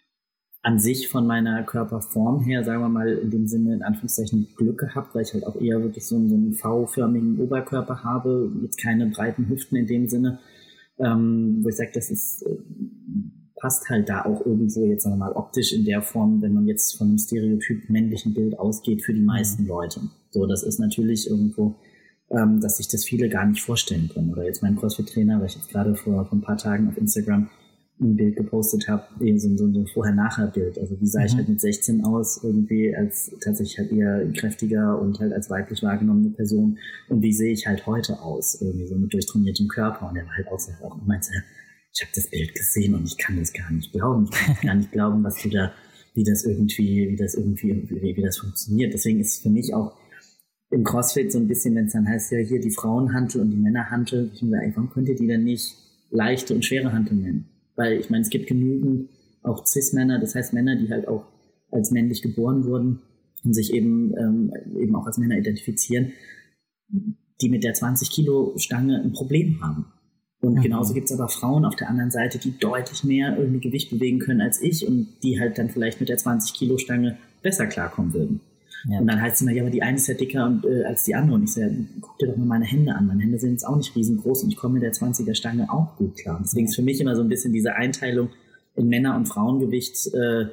an sich von meiner Körperform her, sagen wir mal, in dem Sinne, in Anführungszeichen, Glück gehabt, weil ich halt auch eher wirklich so einen, so einen V-förmigen Oberkörper habe, jetzt keine breiten Hüften in dem Sinne, ähm, wo ich sage, das ist, äh, passt halt da auch irgendwo jetzt, sagen wir mal, optisch in der Form, wenn man jetzt von einem Stereotyp männlichen Bild ausgeht, für die meisten Leute. So, das ist natürlich irgendwo, ähm, dass sich das viele gar nicht vorstellen können. Oder jetzt mein CrossFit-Trainer, weil ich jetzt gerade vor, vor ein paar Tagen auf Instagram ein Bild gepostet habe, so, so, so ein Vorher-Nachher-Bild. Also wie sah mhm. ich halt mit sechzehn aus, irgendwie als tatsächlich halt eher kräftiger und halt als weiblich wahrgenommene Person. Und wie sehe ich halt heute aus, irgendwie so mit durchtrainiertem Körper. Und er war halt auch sehr, auch meinte, ich habe das Bild gesehen und ich kann das gar nicht glauben. Ich kann gar nicht glauben, was du da, wie das irgendwie, wie das irgendwie, wie, wie das funktioniert. Deswegen ist es für mich auch im CrossFit so ein bisschen, wenn es dann heißt, ja hier die Frauenhantel und die Männerhantel, ich mir sage, warum könnt ihr die dann nicht leichte und schwere Hantel nennen? Weil ich meine, es gibt genügend auch Cis-Männer, das heißt Männer, die halt auch als männlich geboren wurden und sich eben ähm, eben auch als Männer identifizieren, die mit der zwanzig Kilo Stange ein Problem haben. Und mhm. genauso gibt es aber Frauen auf der anderen Seite, die deutlich mehr irgendwie Gewicht bewegen können als ich und die halt dann vielleicht mit der zwanzig Kilo Stange besser klarkommen würden. Ja. Und dann heißt es immer, ja, aber die eine ist ja dicker und, äh, als die andere. Und ich sage, guck dir doch mal meine Hände an. Meine Hände sind jetzt auch nicht riesengroß und ich komme mit der zwanziger Stange auch gut klar. Und deswegen ist für mich immer so ein bisschen diese Einteilung in Männer- und Frauengewicht äh,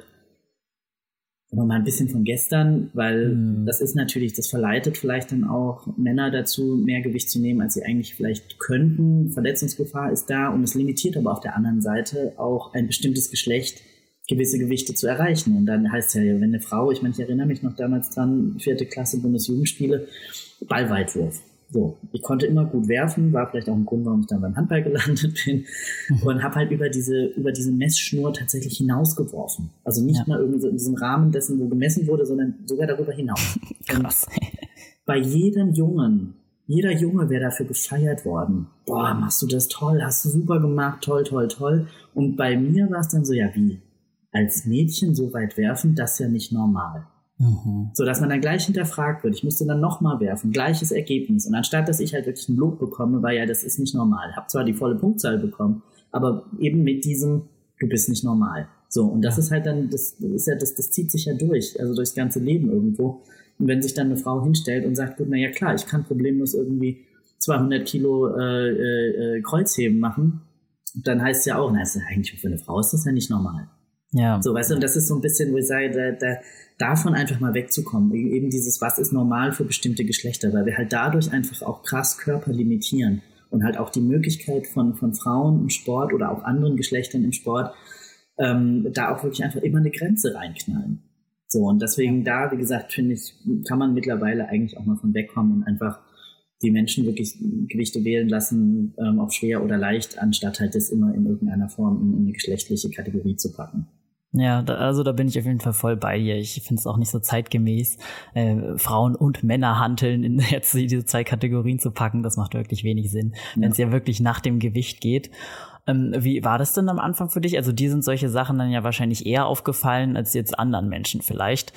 mal ein bisschen von gestern, weil mhm. das ist natürlich, das verleitet vielleicht dann auch Männer dazu, mehr Gewicht zu nehmen, als sie eigentlich vielleicht könnten. Verletzungsgefahr ist da und es limitiert aber auf der anderen Seite auch ein bestimmtes Geschlecht, gewisse Gewichte zu erreichen. Und dann heißt es ja, wenn eine Frau, ich meine, ich erinnere mich noch damals dran, vierte Klasse Bundesjugendspiele, Ballweitwurf. So, ich konnte immer gut werfen, war vielleicht auch ein Grund, warum ich dann beim Handball gelandet bin mhm. und habe halt über diese über diese Messschnur tatsächlich hinausgeworfen. Also nicht ja. mal irgendwie so in diesem Rahmen dessen, wo gemessen wurde, sondern sogar darüber hinaus. Krass. Bei jedem Jungen, jeder Junge wäre dafür gefeiert worden. Boah, machst du das toll, hast du super gemacht, toll, toll, toll. Und bei mir war es dann so, ja wie? Als Mädchen so weit werfen, das ist ja nicht normal. Mhm. So, dass man dann gleich hinterfragt wird. Ich musste dann nochmal werfen, gleiches Ergebnis. Und anstatt, dass ich halt wirklich einen Lob bekomme, war ja, das ist nicht normal. Hab zwar die volle Punktzahl bekommen, aber eben mit diesem, du bist nicht normal. So, und das ja. ist halt dann, das ist ja, das, das zieht sich ja durch, also durchs ganze Leben irgendwo. Und wenn sich dann eine Frau hinstellt und sagt, gut, na ja klar, ich kann problemlos irgendwie zweihundert Kilo äh, äh, Kreuzheben machen, dann heißt es ja auch, na, ist ja eigentlich für eine Frau ist das ja nicht normal. Ja. So, weißt du, und das ist so ein bisschen, wo ich sage, da, da, davon einfach mal wegzukommen. Eben dieses, was ist normal für bestimmte Geschlechter, weil wir halt dadurch einfach auch krass Körper limitieren und halt auch die Möglichkeit von, von Frauen im Sport oder auch anderen Geschlechtern im Sport, ähm, da auch wirklich einfach immer eine Grenze reinknallen. So, und deswegen da, wie gesagt, finde ich, kann man mittlerweile eigentlich auch mal von wegkommen und einfach die Menschen wirklich Gewichte wählen lassen, ähm, ob schwer oder leicht, anstatt halt das immer in irgendeiner Form in, in eine geschlechtliche Kategorie zu packen. Ja, da, also da bin ich auf jeden Fall voll bei dir. Ich finde es auch nicht so zeitgemäß, äh, Frauen und Männer hanteln in jetzt diese zwei Kategorien zu packen. Das macht wirklich wenig Sinn, ja. wenn es ja wirklich nach dem Gewicht geht. Ähm, wie war das denn am Anfang für dich? Also dir sind solche Sachen dann ja wahrscheinlich eher aufgefallen als jetzt anderen Menschen vielleicht.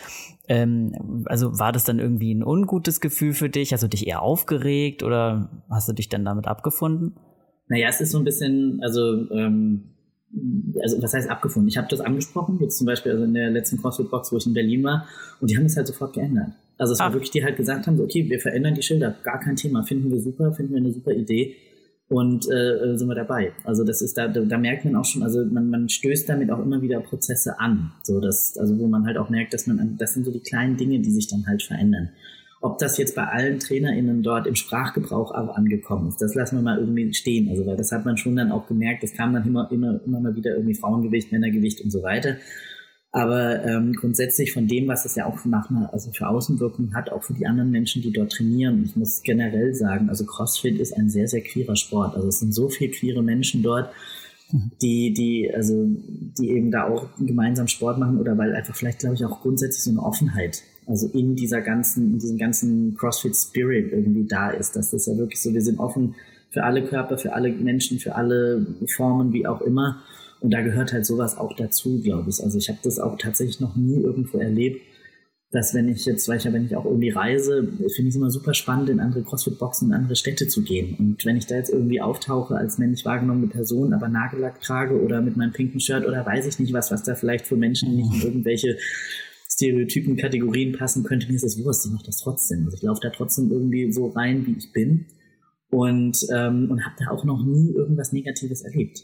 Ähm, also war das dann irgendwie ein ungutes Gefühl für dich? Hast du dich eher aufgeregt oder hast du dich dann damit abgefunden? Naja, es ist so ein bisschen, also ähm also was heißt abgefunden? Ich habe das angesprochen, jetzt zum Beispiel also in der letzten CrossFit-Box, wo ich in Berlin war, und die haben es halt sofort geändert. Also es Ach. war wirklich, die halt gesagt haben, so, okay, wir verändern die Schilder, gar kein Thema, finden wir super, finden wir eine super Idee und äh, sind wir dabei. Also das ist, da, da merkt man auch schon, also man, man stößt damit auch immer wieder Prozesse an, so dass, also wo man halt auch merkt, dass man, das sind so die kleinen Dinge, die sich dann halt verändern. Ob das jetzt bei allen TrainerInnen dort im Sprachgebrauch aber angekommen ist, das lassen wir mal irgendwie stehen. Also, weil das hat man schon dann auch gemerkt, das kam dann immer, immer, immer mal wieder irgendwie Frauengewicht, Männergewicht und so weiter. Aber ähm, grundsätzlich von dem, was es ja auch für, also für Außenwirkung hat, auch für die anderen Menschen, die dort trainieren. Ich muss generell sagen, also CrossFit ist ein sehr, sehr queerer Sport. Also es sind so viele queere Menschen dort, die, die, also, die eben da auch gemeinsam Sport machen oder weil einfach vielleicht, glaube ich, auch grundsätzlich so eine Offenheit, also in dieser ganzen, in diesem ganzen CrossFit-Spirit irgendwie da ist. Das ist ja wirklich so, wir sind offen für alle Körper, für alle Menschen, für alle Formen, wie auch immer. Und da gehört halt sowas auch dazu, glaube ich. Also ich habe das auch tatsächlich noch nie irgendwo erlebt, dass wenn ich jetzt, weil ich ja, wenn ich auch irgendwie reise, finde ich es immer super spannend, in andere CrossFit-Boxen, in andere Städte zu gehen. Und wenn ich da jetzt irgendwie auftauche als männlich wahrgenommene Person, aber Nagellack trage oder mit meinem pinken Shirt oder weiß ich nicht was, was da vielleicht für Menschen nicht in irgendwelche Stereotypen, Kategorien passen könnte, mir ist das Wurst, ich mache das trotzdem. Also ich laufe da trotzdem irgendwie so rein, wie ich bin und, ähm, und habe da auch noch nie irgendwas Negatives erlebt.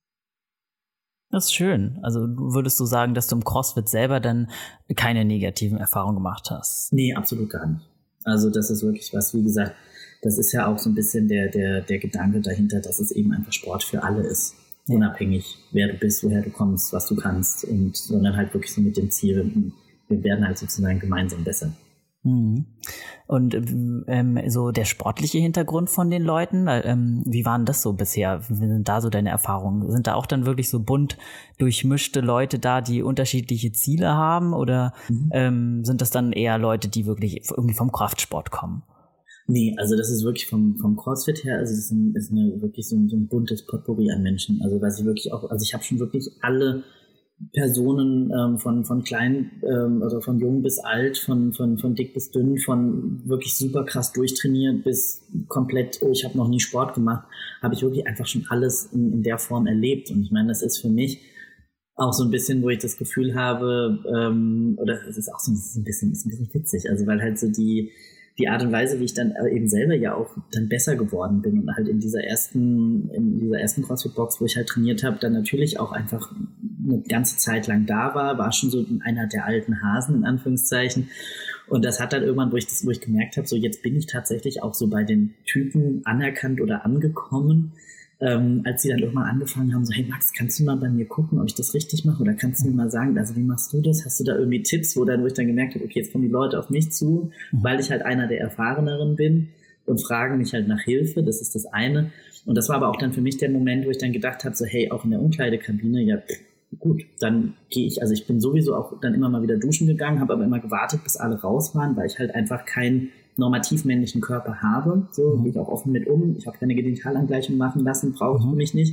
Das ist schön. Also würdest du sagen, dass du im CrossFit selber dann keine negativen Erfahrungen gemacht hast? Nee, absolut gar nicht. Also das ist wirklich was, wie gesagt, das ist ja auch so ein bisschen der, der, der Gedanke dahinter, dass es eben einfach Sport für alle ist. Ja. Unabhängig, wer du bist, woher du kommst, was du kannst und sondern halt wirklich so mit dem Ziel, wir werden halt sozusagen gemeinsam besser. Mhm. Und ähm, so der sportliche Hintergrund von den Leuten, ähm, wie waren das so bisher? Wie sind da so deine Erfahrungen? Sind da auch dann wirklich so bunt durchmischte Leute da, die unterschiedliche Ziele haben? Oder mhm. ähm, sind das dann eher Leute, die wirklich irgendwie vom Kraftsport kommen? Nee, also das ist wirklich vom, vom CrossFit her, also es ist, ein, ist eine, wirklich so ein, so ein buntes Potpourri an Menschen. Also was ich wirklich auch, also ich habe schon wirklich alle Personen ähm, von von klein, ähm, also von jung bis alt, von von von dick bis dünn, von wirklich super krass durchtrainiert bis komplett, oh, ich habe noch nie Sport gemacht, habe ich wirklich einfach schon alles in, in der Form erlebt. Und ich meine, das ist für mich auch so ein bisschen, wo ich das Gefühl habe, ähm, oder es ist auch so ein bisschen, ist ein bisschen witzig, also weil halt so die die Art und Weise, wie ich dann eben selber ja auch dann besser geworden bin und halt in dieser ersten, in dieser ersten CrossFit-Box, wo ich halt trainiert habe, dann natürlich auch einfach eine ganze Zeit lang da war, war schon so einer der alten Hasen, in Anführungszeichen. Und das hat dann irgendwann, wo ich das, wo ich gemerkt habe, so jetzt bin ich tatsächlich auch so bei den Typen anerkannt oder angekommen, Ähm, als sie dann irgendwann angefangen haben, so, hey Max, kannst du mal bei mir gucken, ob ich das richtig mache? Oder kannst du mir mal sagen, also wie machst du das? Hast du da irgendwie Tipps, wo dann, wo ich dann gemerkt habe, okay, jetzt kommen die Leute auf mich zu, weil ich halt einer der Erfahreneren bin und fragen mich halt nach Hilfe. Das ist das eine. Und das war aber auch dann für mich der Moment, wo ich dann gedacht habe, so, hey, auch in der Umkleidekabine, ja, gut, dann gehe ich, also ich bin sowieso auch dann immer mal wieder duschen gegangen, habe aber immer gewartet, bis alle raus waren, weil ich halt einfach kein normativ männlichen Körper habe, so mhm. gehe ich auch offen mit um, ich habe keine Genitalangleichung machen lassen, brauche ich mhm. für mich nicht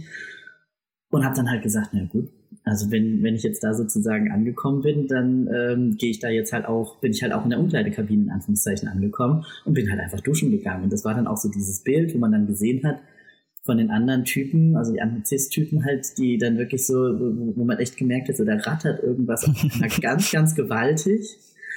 und habe dann halt gesagt, na gut, also wenn wenn ich jetzt da sozusagen angekommen bin, dann ähm, gehe ich da jetzt halt auch, bin ich halt auch in der Umkleidekabine in Anführungszeichen angekommen und bin halt einfach duschen gegangen und das war dann auch so dieses Bild, wo man dann gesehen hat, von den anderen Typen, also die anderen Cis-Typen halt, die dann wirklich so, wo man echt gemerkt hat, so da rattert irgendwas ganz, ganz gewaltig.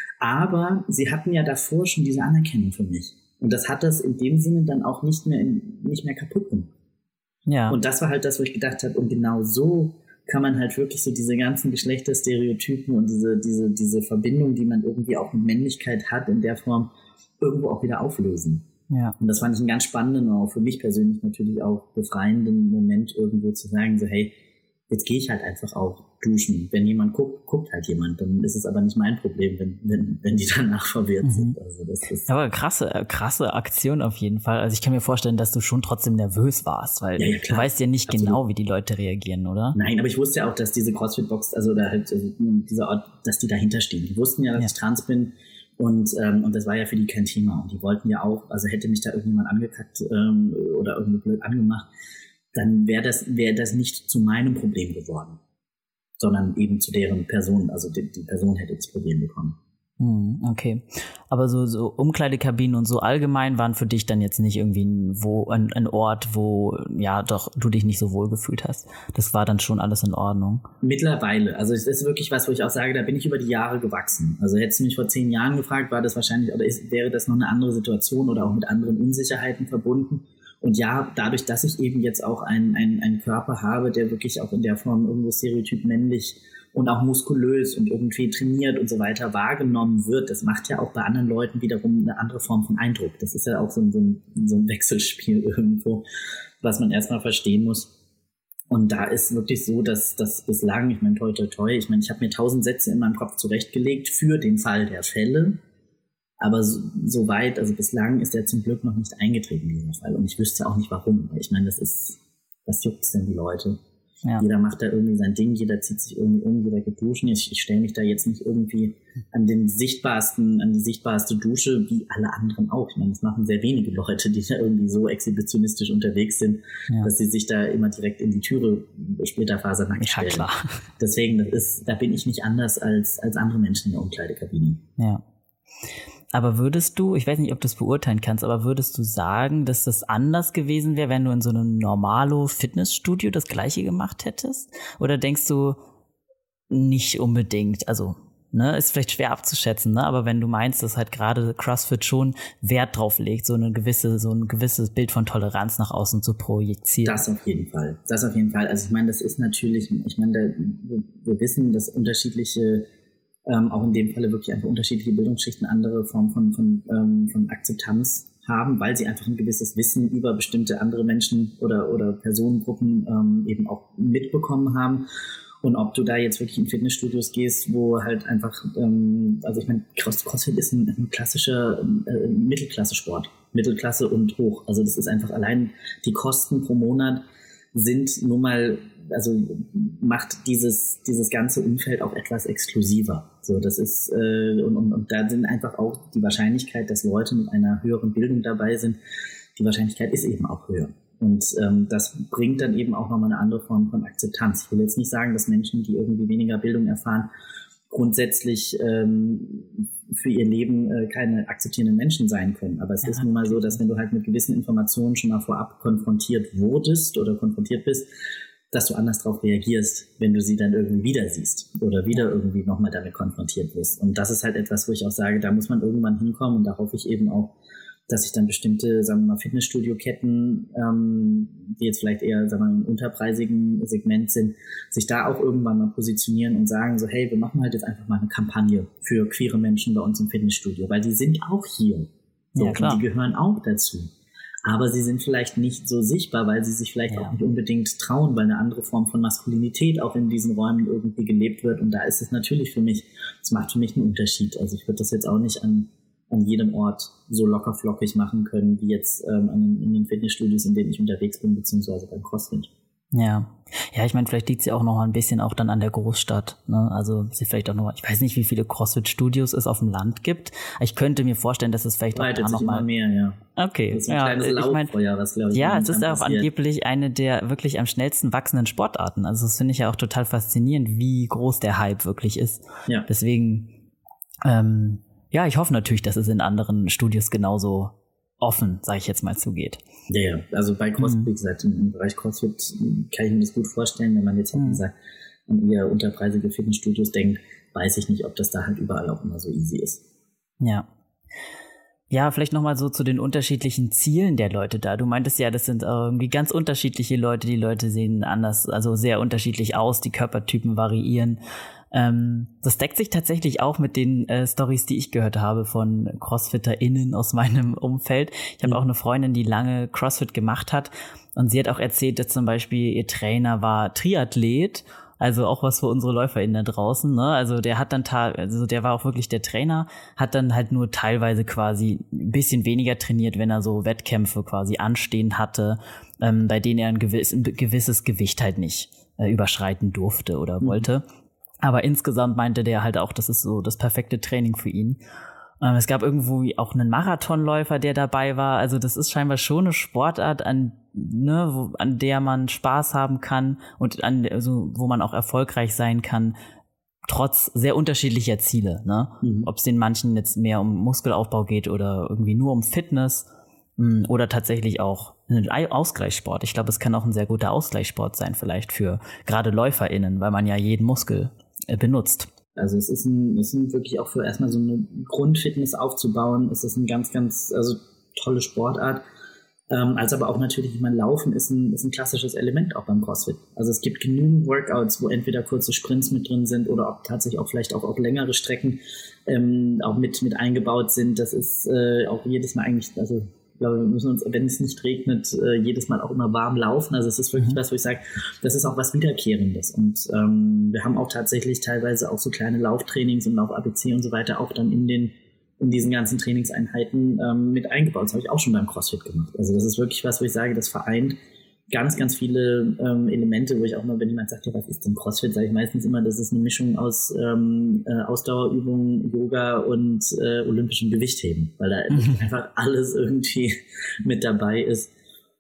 Aber sie hatten ja davor schon diese Anerkennung für mich. Und das hat das in dem Sinne dann auch nicht mehr, in, nicht mehr kaputt gemacht. Ja. Und das war halt das, wo ich gedacht habe, und genau so kann man halt wirklich so diese ganzen Geschlechterstereotypen und diese, diese, diese Verbindung, die man irgendwie auch mit Männlichkeit hat, in der Form irgendwo auch wieder auflösen. Ja. Und das fand ich einen ganz spannenden und auch für mich persönlich natürlich auch befreienden Moment, irgendwo zu sagen, so hey, jetzt gehe ich halt einfach auch duschen. Wenn jemand guckt, guckt halt jemand. Dann ist es aber nicht mein Problem, wenn, wenn, wenn die danach verwirrt mhm. sind. Also das ist aber krasse, krasse Aktion auf jeden Fall. Also ich kann mir vorstellen, dass du schon trotzdem nervös warst, weil ja, ja, du weißt ja nicht Absolut. Genau, wie die Leute reagieren, oder? Nein, aber ich wusste ja auch, dass diese CrossFit-Box, also da halt, also dieser Ort, dass die dahinter stehen. Die wussten ja, dass ja. ich trans bin. Und ähm, und das war ja für die kein Thema. Und die wollten ja auch, also hätte mich da irgendjemand angekackt ähm, oder irgendwie blöd angemacht, dann wäre das wäre das nicht zu meinem Problem geworden, sondern eben zu deren Person. Also die, die Person hätte das Problem bekommen. Okay, aber so, so Umkleidekabinen und so allgemein waren für dich dann jetzt nicht irgendwie ein, wo, ein, ein Ort, wo ja doch du dich nicht so wohl gefühlt hast. Das war dann schon alles in Ordnung. Mittlerweile, also es ist wirklich was, wo ich auch sage, da bin ich über die Jahre gewachsen. Also hättest du mich vor zehn Jahren gefragt, war das wahrscheinlich, oder ist, wäre das noch eine andere Situation oder auch mit anderen Unsicherheiten verbunden. Und ja, dadurch, dass ich eben jetzt auch einen, einen, einen Körper habe, der wirklich auch in der Form irgendwo stereotyp männlich und auch muskulös und irgendwie trainiert und so weiter wahrgenommen wird, das macht ja auch bei anderen Leuten wiederum eine andere Form von Eindruck. Das ist ja auch so ein, so ein, so ein Wechselspiel irgendwo, was man erstmal verstehen muss. Und da ist wirklich so, dass das bislang, ich meine, toi, toi, toi, ich meine, ich habe mir tausend Sätze in meinem Kopf zurechtgelegt für den Fall der Fälle, aber so, so weit, also bislang ist der zum Glück noch nicht eingetreten, dieser Fall. Und ich wüsste auch nicht, warum. Ich meine, das ist, was juckt's denn die Leute? Ja. Jeder macht da irgendwie sein Ding, jeder zieht sich irgendwie um, jeder geht duschen. Ich, ich stelle mich da jetzt nicht irgendwie an den sichtbarsten, an die sichtbarste Dusche wie alle anderen auch. Ich meine, das machen sehr wenige Leute, die da irgendwie so exhibitionistisch unterwegs sind, ja. dass sie sich da immer direkt in die Türe splitterfasernackt stellen. Ja, klar. Deswegen, das ist, da bin ich nicht anders als, als andere Menschen in der Umkleidekabine. Ja. Aber würdest du, ich weiß nicht, ob du es beurteilen kannst, aber würdest du sagen, dass das anders gewesen wäre, wenn du in so einem Normalo-Fitnessstudio das Gleiche gemacht hättest? Oder denkst du nicht unbedingt? Also, ne, ist vielleicht schwer abzuschätzen, ne? Aber wenn du meinst, dass halt gerade CrossFit schon Wert drauf legt, so eine gewisse, so ein gewisses Bild von Toleranz nach außen zu projizieren. Das auf jeden Fall. Das auf jeden Fall. Also ich meine, das ist natürlich, ich meine, da, wir, wir wissen, dass unterschiedliche Ähm, auch in dem Falle wirklich einfach unterschiedliche Bildungsschichten andere Formen von, von, ähm, von Akzeptanz haben, weil sie einfach ein gewisses Wissen über bestimmte andere Menschen oder, oder Personengruppen ähm, eben auch mitbekommen haben. Und ob du da jetzt wirklich in Fitnessstudios gehst, wo halt einfach, ähm, also ich meine, Cross, CrossFit ist ein, ein klassischer äh, Mittelklasse-Sport. Mittelklasse und hoch. Also das ist einfach allein die Kosten pro Monat sind nun mal, also macht dieses dieses ganze Umfeld auch etwas exklusiver. So, das ist äh, und, und, und da sind einfach auch die Wahrscheinlichkeit, dass Leute mit einer höheren Bildung dabei sind, die Wahrscheinlichkeit ist eben auch höher. Und ähm, das bringt dann eben auch nochmal eine andere Form von Akzeptanz. Ich will jetzt nicht sagen, dass Menschen, die irgendwie weniger Bildung erfahren, grundsätzlich ähm, für ihr Leben äh, keine akzeptierenden Menschen sein können. Aber es ja, ist nun mal so, dass wenn du halt mit gewissen Informationen schon mal vorab konfrontiert wurdest oder konfrontiert bist, dass du anders darauf reagierst, wenn du sie dann irgendwie wieder siehst oder wieder irgendwie nochmal damit konfrontiert wirst. Und das ist halt etwas, wo ich auch sage, da muss man irgendwann hinkommen und da hoffe ich eben auch, dass sich dann bestimmte, sagen wir mal, Fitnessstudio-Ketten, ähm, die jetzt vielleicht eher, sagen wir mal, im unterpreisigen Segment sind, sich da auch irgendwann mal positionieren und sagen so, hey, wir machen halt jetzt einfach mal eine Kampagne für queere Menschen bei uns im Fitnessstudio, weil die sind auch hier. So, ja, klar. Und die gehören auch dazu. Aber sie sind vielleicht nicht so sichtbar, weil sie sich vielleicht ja. auch nicht unbedingt trauen, weil eine andere Form von Maskulinität auch in diesen Räumen irgendwie gelebt wird. Und da ist es natürlich für mich, es macht für mich einen Unterschied. Also ich würde das jetzt auch nicht an, an jedem Ort so lockerflockig machen können, wie jetzt ähm, an, in den Fitnessstudios, in denen ich unterwegs bin, beziehungsweise beim CrossFit. Ja, ja, ich meine, vielleicht liegt sie auch noch mal ein bisschen auch dann an der Großstadt, ne? Also sie vielleicht auch noch, ich weiß nicht, wie viele CrossFit-Studios es auf dem Land gibt. Ich könnte mir vorstellen, dass es vielleicht Breitet auch noch mal mehr, ja. Okay, das ist ein ja, kleines Lauffeuer, was glaube ich. Ja, es ist auch angeblich eine der wirklich am schnellsten wachsenden Sportarten. Also das finde ich ja auch total faszinierend, wie groß der Hype wirklich ist. Ja. Deswegen, ähm, ja, ich hoffe natürlich, dass es in anderen Studios genauso offen, sage ich jetzt mal, zugeht. Ja, ja, also bei CrossFit, mhm. wie gesagt, im Bereich CrossFit kann ich mir das gut vorstellen, wenn man jetzt halt, wie gesagt, an eher unterpreisige Fitnessstudios denkt, weiß ich nicht, ob das da halt überall auch immer so easy ist. Ja. Ja, vielleicht nochmal so zu den unterschiedlichen Zielen der Leute da. Du meintest ja, das sind irgendwie ganz unterschiedliche Leute, die Leute sehen anders, also sehr unterschiedlich aus, die Körpertypen variieren. Ähm, das deckt sich tatsächlich auch mit den äh, Stories, die ich gehört habe von CrossfitterInnen aus meinem Umfeld. Ich habe mhm. auch eine Freundin, die lange CrossFit gemacht hat und sie hat auch erzählt, dass zum Beispiel ihr Trainer war Triathlet, also auch was für unsere LäuferInnen da draußen, ne? Also der hat dann, ta- also der war auch wirklich der Trainer, hat dann halt nur teilweise quasi ein bisschen weniger trainiert, wenn er so Wettkämpfe quasi anstehen hatte, ähm, bei denen er ein, gewiss, ein gewisses Gewicht halt nicht äh, überschreiten durfte oder mhm. wollte. Aber insgesamt meinte der halt auch, das ist so das perfekte Training für ihn. Ähm, es gab irgendwo auch einen Marathonläufer, der dabei war. Also das ist scheinbar schon eine Sportart, an, ne, wo, an der man Spaß haben kann und an, also, wo man auch erfolgreich sein kann, trotz sehr unterschiedlicher Ziele. Ne? Mhm. Ob es den manchen jetzt mehr um Muskelaufbau geht oder irgendwie nur um Fitness mh, oder tatsächlich auch ein Ausgleichssport. Ich glaube, es kann auch ein sehr guter Ausgleichssport sein, vielleicht für gerade LäuferInnen, weil man ja jeden Muskel benutzt. Also es ist ein, es ist wirklich auch für erstmal so eine Grundfitness aufzubauen, es ist ein ganz, ganz, also tolle Sportart. Ähm, als aber auch natürlich, ich meine, Laufen ist ein, ist ein klassisches Element auch beim CrossFit. Also es gibt genügend Workouts, wo entweder kurze Sprints mit drin sind oder auch tatsächlich auch vielleicht auch, auch längere Strecken ähm, auch mit, mit eingebaut sind. Das ist äh, auch jedes Mal eigentlich, also ich glaube, wir müssen uns, wenn es nicht regnet, äh, jedes Mal auch immer warm laufen. Also es ist wirklich mhm. was, wo ich sage, das ist auch was Wiederkehrendes. Und ähm, wir haben auch tatsächlich teilweise auch so kleine Lauftrainings und Lauf-A B C und so weiter auch dann in den in diesen ganzen Trainingseinheiten ähm, mit eingebaut. Das habe ich auch schon beim CrossFit gemacht. Also das ist wirklich was, wo ich sage, das vereint ganz, ganz viele ähm, Elemente, wo ich auch mal, wenn jemand sagt, ja, was ist denn CrossFit, sage ich meistens immer, das ist eine Mischung aus ähm, äh, Ausdauerübungen, Yoga und äh, olympischem Gewichtheben, weil da mhm. einfach alles irgendwie mit dabei ist.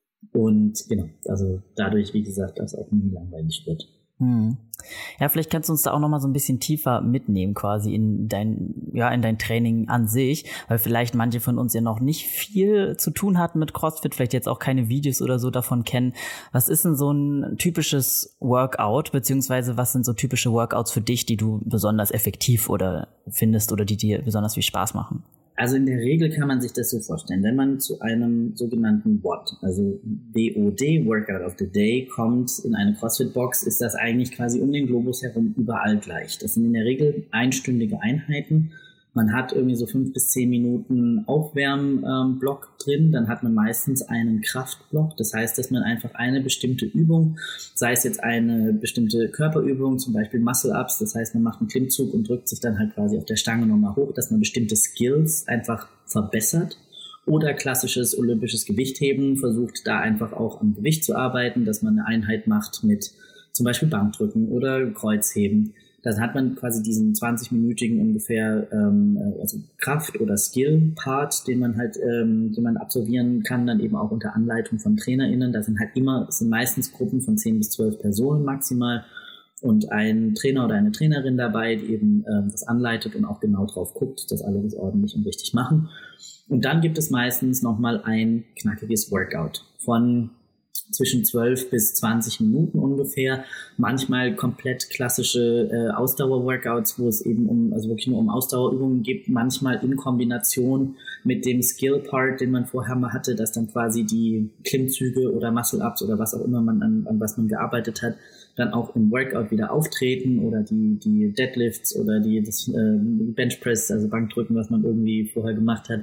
Und genau, also dadurch, wie gesagt, dass es auch nie langweilig wird. Hm. Ja, vielleicht kannst du uns da auch noch mal so ein bisschen tiefer mitnehmen quasi in dein, ja, in dein Training an sich, weil vielleicht manche von uns ja noch nicht viel zu tun hatten mit CrossFit, vielleicht jetzt auch keine Videos oder so davon kennen. Was ist denn so ein typisches Workout, beziehungsweise was sind so typische Workouts für dich, die du besonders effektiv oder findest oder die dir besonders viel Spaß machen? Also in der Regel kann man sich das so vorstellen, wenn man zu einem sogenannten W O D, also W O D, Workout of the Day, kommt in eine CrossFit-Box, ist das eigentlich quasi um den Globus herum überall gleich. Das sind in der Regel einstündige Einheiten. Man hat irgendwie so fünf bis zehn Minuten Aufwärmblock drin, dann hat man meistens einen Kraftblock. Das heißt, dass man einfach eine bestimmte Übung, sei es jetzt eine bestimmte Körperübung, zum Beispiel Muscle-Ups, das heißt, man macht einen Klimmzug und drückt sich dann halt quasi auf der Stange nochmal hoch, dass man bestimmte Skills einfach verbessert. Oder klassisches olympisches Gewichtheben, versucht da einfach auch am Gewicht zu arbeiten, dass man eine Einheit macht mit zum Beispiel Bankdrücken oder Kreuzheben. Da hat man quasi diesen zwanzig-minütigen ungefähr ähm, also Kraft- oder Skill-Part, den man halt, ähm, den man absolvieren kann, dann eben auch unter Anleitung von TrainerInnen. Da sind halt immer, es sind meistens Gruppen von zehn bis zwölf Personen maximal und ein Trainer oder eine Trainerin dabei, die eben ähm, das anleitet und auch genau drauf guckt, dass alle das ordentlich und richtig machen. Und dann gibt es meistens nochmal ein knackiges Workout von zwischen zwölf bis zwanzig Minuten ungefähr. Manchmal komplett klassische äh, Ausdauer-Workouts, wo es eben um, also wirklich nur um Ausdauerübungen geht. Manchmal in Kombination mit dem Skill-Part, den man vorher mal hatte, dass dann quasi die Klimmzüge oder Muscle-Ups oder was auch immer man an, an was man gearbeitet hat, dann auch im Workout wieder auftreten oder die, die Deadlifts oder die, das äh, Benchpress, also Bankdrücken, was man irgendwie vorher gemacht hat.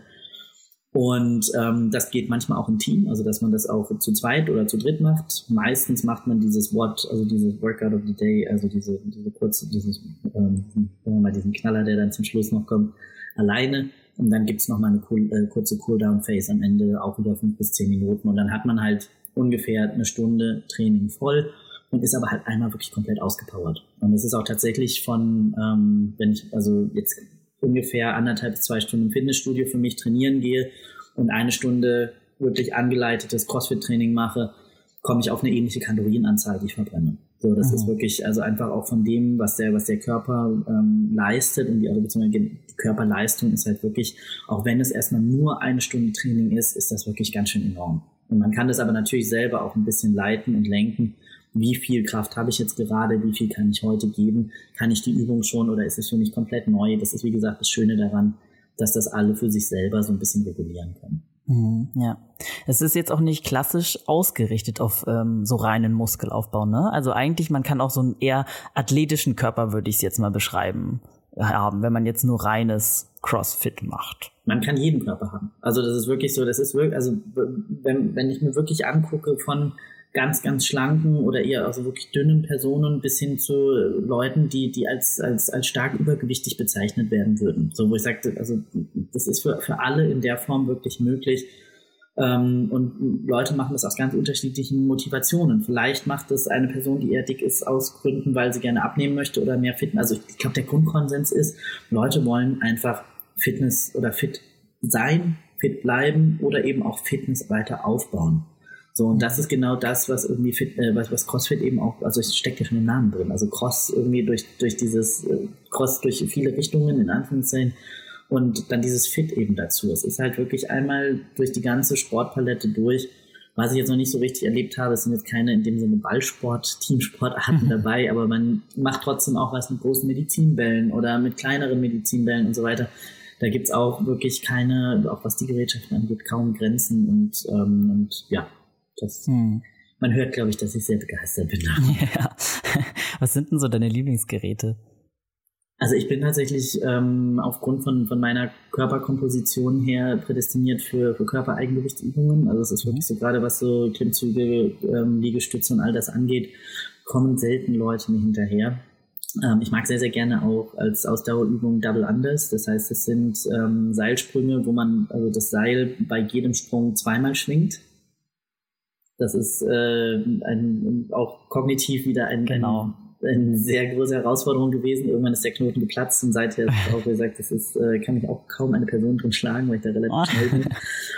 Und ähm, das geht manchmal auch im Team, also dass man das auch zu zweit oder zu dritt macht. Meistens macht man dieses What, also dieses Workout of the Day, also diese, diese kurze, dieses, ähm, sagen wir mal, diesen Knaller, der dann zum Schluss noch kommt, alleine. Und dann gibt's noch mal eine cool, äh, kurze Cooldown-Phase am Ende, auch wieder fünf bis zehn Minuten. Und dann hat man halt ungefähr eine Stunde Training voll und ist aber halt einmal wirklich komplett ausgepowert. Und es ist auch tatsächlich von, ähm, wenn ich also jetzt ungefähr anderthalb bis zwei Stunden im Fitnessstudio für mich trainieren gehe und eine Stunde wirklich angeleitetes CrossFit-Training mache, komme ich auf eine ähnliche Kalorienanzahl, die ich verbrenne. So, das mhm. ist wirklich also einfach auch von dem, was der, was der Körper ähm, leistet und die, also beziehungsweise die Körperleistung ist halt wirklich, auch wenn es erstmal nur eine Stunde Training ist, ist das wirklich ganz schön enorm. Und man kann das aber natürlich selber auch ein bisschen leiten und lenken. Wie viel Kraft habe ich jetzt gerade, wie viel kann ich heute geben, kann ich die Übung schon oder ist es für mich komplett neu? Das ist, wie gesagt, das Schöne daran, dass das alle für sich selber so ein bisschen regulieren können. Mhm, ja, es ist jetzt auch nicht klassisch ausgerichtet auf ähm, so reinen Muskelaufbau, ne? Also eigentlich, man kann auch so einen eher athletischen Körper, würde ich es jetzt mal beschreiben, haben, wenn man jetzt nur reines CrossFit macht. Man kann jeden Körper haben. Also das ist wirklich so, das ist wirklich, also wenn, wenn ich mir wirklich angucke von ganz, ganz schlanken oder eher also wirklich dünnen Personen bis hin zu Leuten, die, die als, als, als stark übergewichtig bezeichnet werden würden. So, wo ich sagte, also, das ist für, für alle in der Form wirklich möglich. Ähm, und Leute machen das aus ganz unterschiedlichen Motivationen. Vielleicht macht es eine Person, die eher dick ist, aus Gründen, weil sie gerne abnehmen möchte oder mehr Fitness. Also ich glaube, der Grundkonsens ist, Leute wollen einfach Fitness oder fit sein, fit bleiben oder eben auch Fitness weiter aufbauen. So, und das ist genau das, was irgendwie Fit, äh, was, was CrossFit eben auch, also es steckt ja schon im Namen drin. Also Cross irgendwie durch, durch dieses, äh, Cross durch viele Richtungen, in Anführungszeichen, und dann dieses Fit eben dazu. Es ist halt wirklich einmal durch die ganze Sportpalette durch. Was ich jetzt noch nicht so richtig erlebt habe, es sind jetzt keine in dem Sinne Ballsport, Teamsportarten dabei, aber man macht trotzdem auch was mit großen Medizinbällen oder mit kleineren Medizinbällen und so weiter. Da gibt's auch wirklich keine, auch was die Gerätschaften angeht, kaum Grenzen und, ähm, und ja, das, hm. man hört, glaube ich, dass ich sehr begeistert bin. Ja. Was sind denn so deine Lieblingsgeräte? Also ich bin tatsächlich ähm, aufgrund von, von meiner Körperkomposition her prädestiniert für, für Körpereigengewichtsübungen. Also es ist wirklich so, gerade was so Klimmzüge, ähm, Liegestütze und all das angeht, kommen selten Leute mir hinterher. Ähm, ich mag sehr, sehr gerne auch als Ausdauerübung Double Unders. Das heißt, es sind ähm, Seilsprünge, wo man also das Seil bei jedem Sprung zweimal schwingt. Das ist äh, ein, auch kognitiv wieder ein, genau. ein, eine sehr große Herausforderung gewesen. Irgendwann ist der Knoten geplatzt und seither ist auch gesagt, das ist, äh, kann mich auch kaum eine Person drin schlagen, weil ich da relativ oh. schnell bin.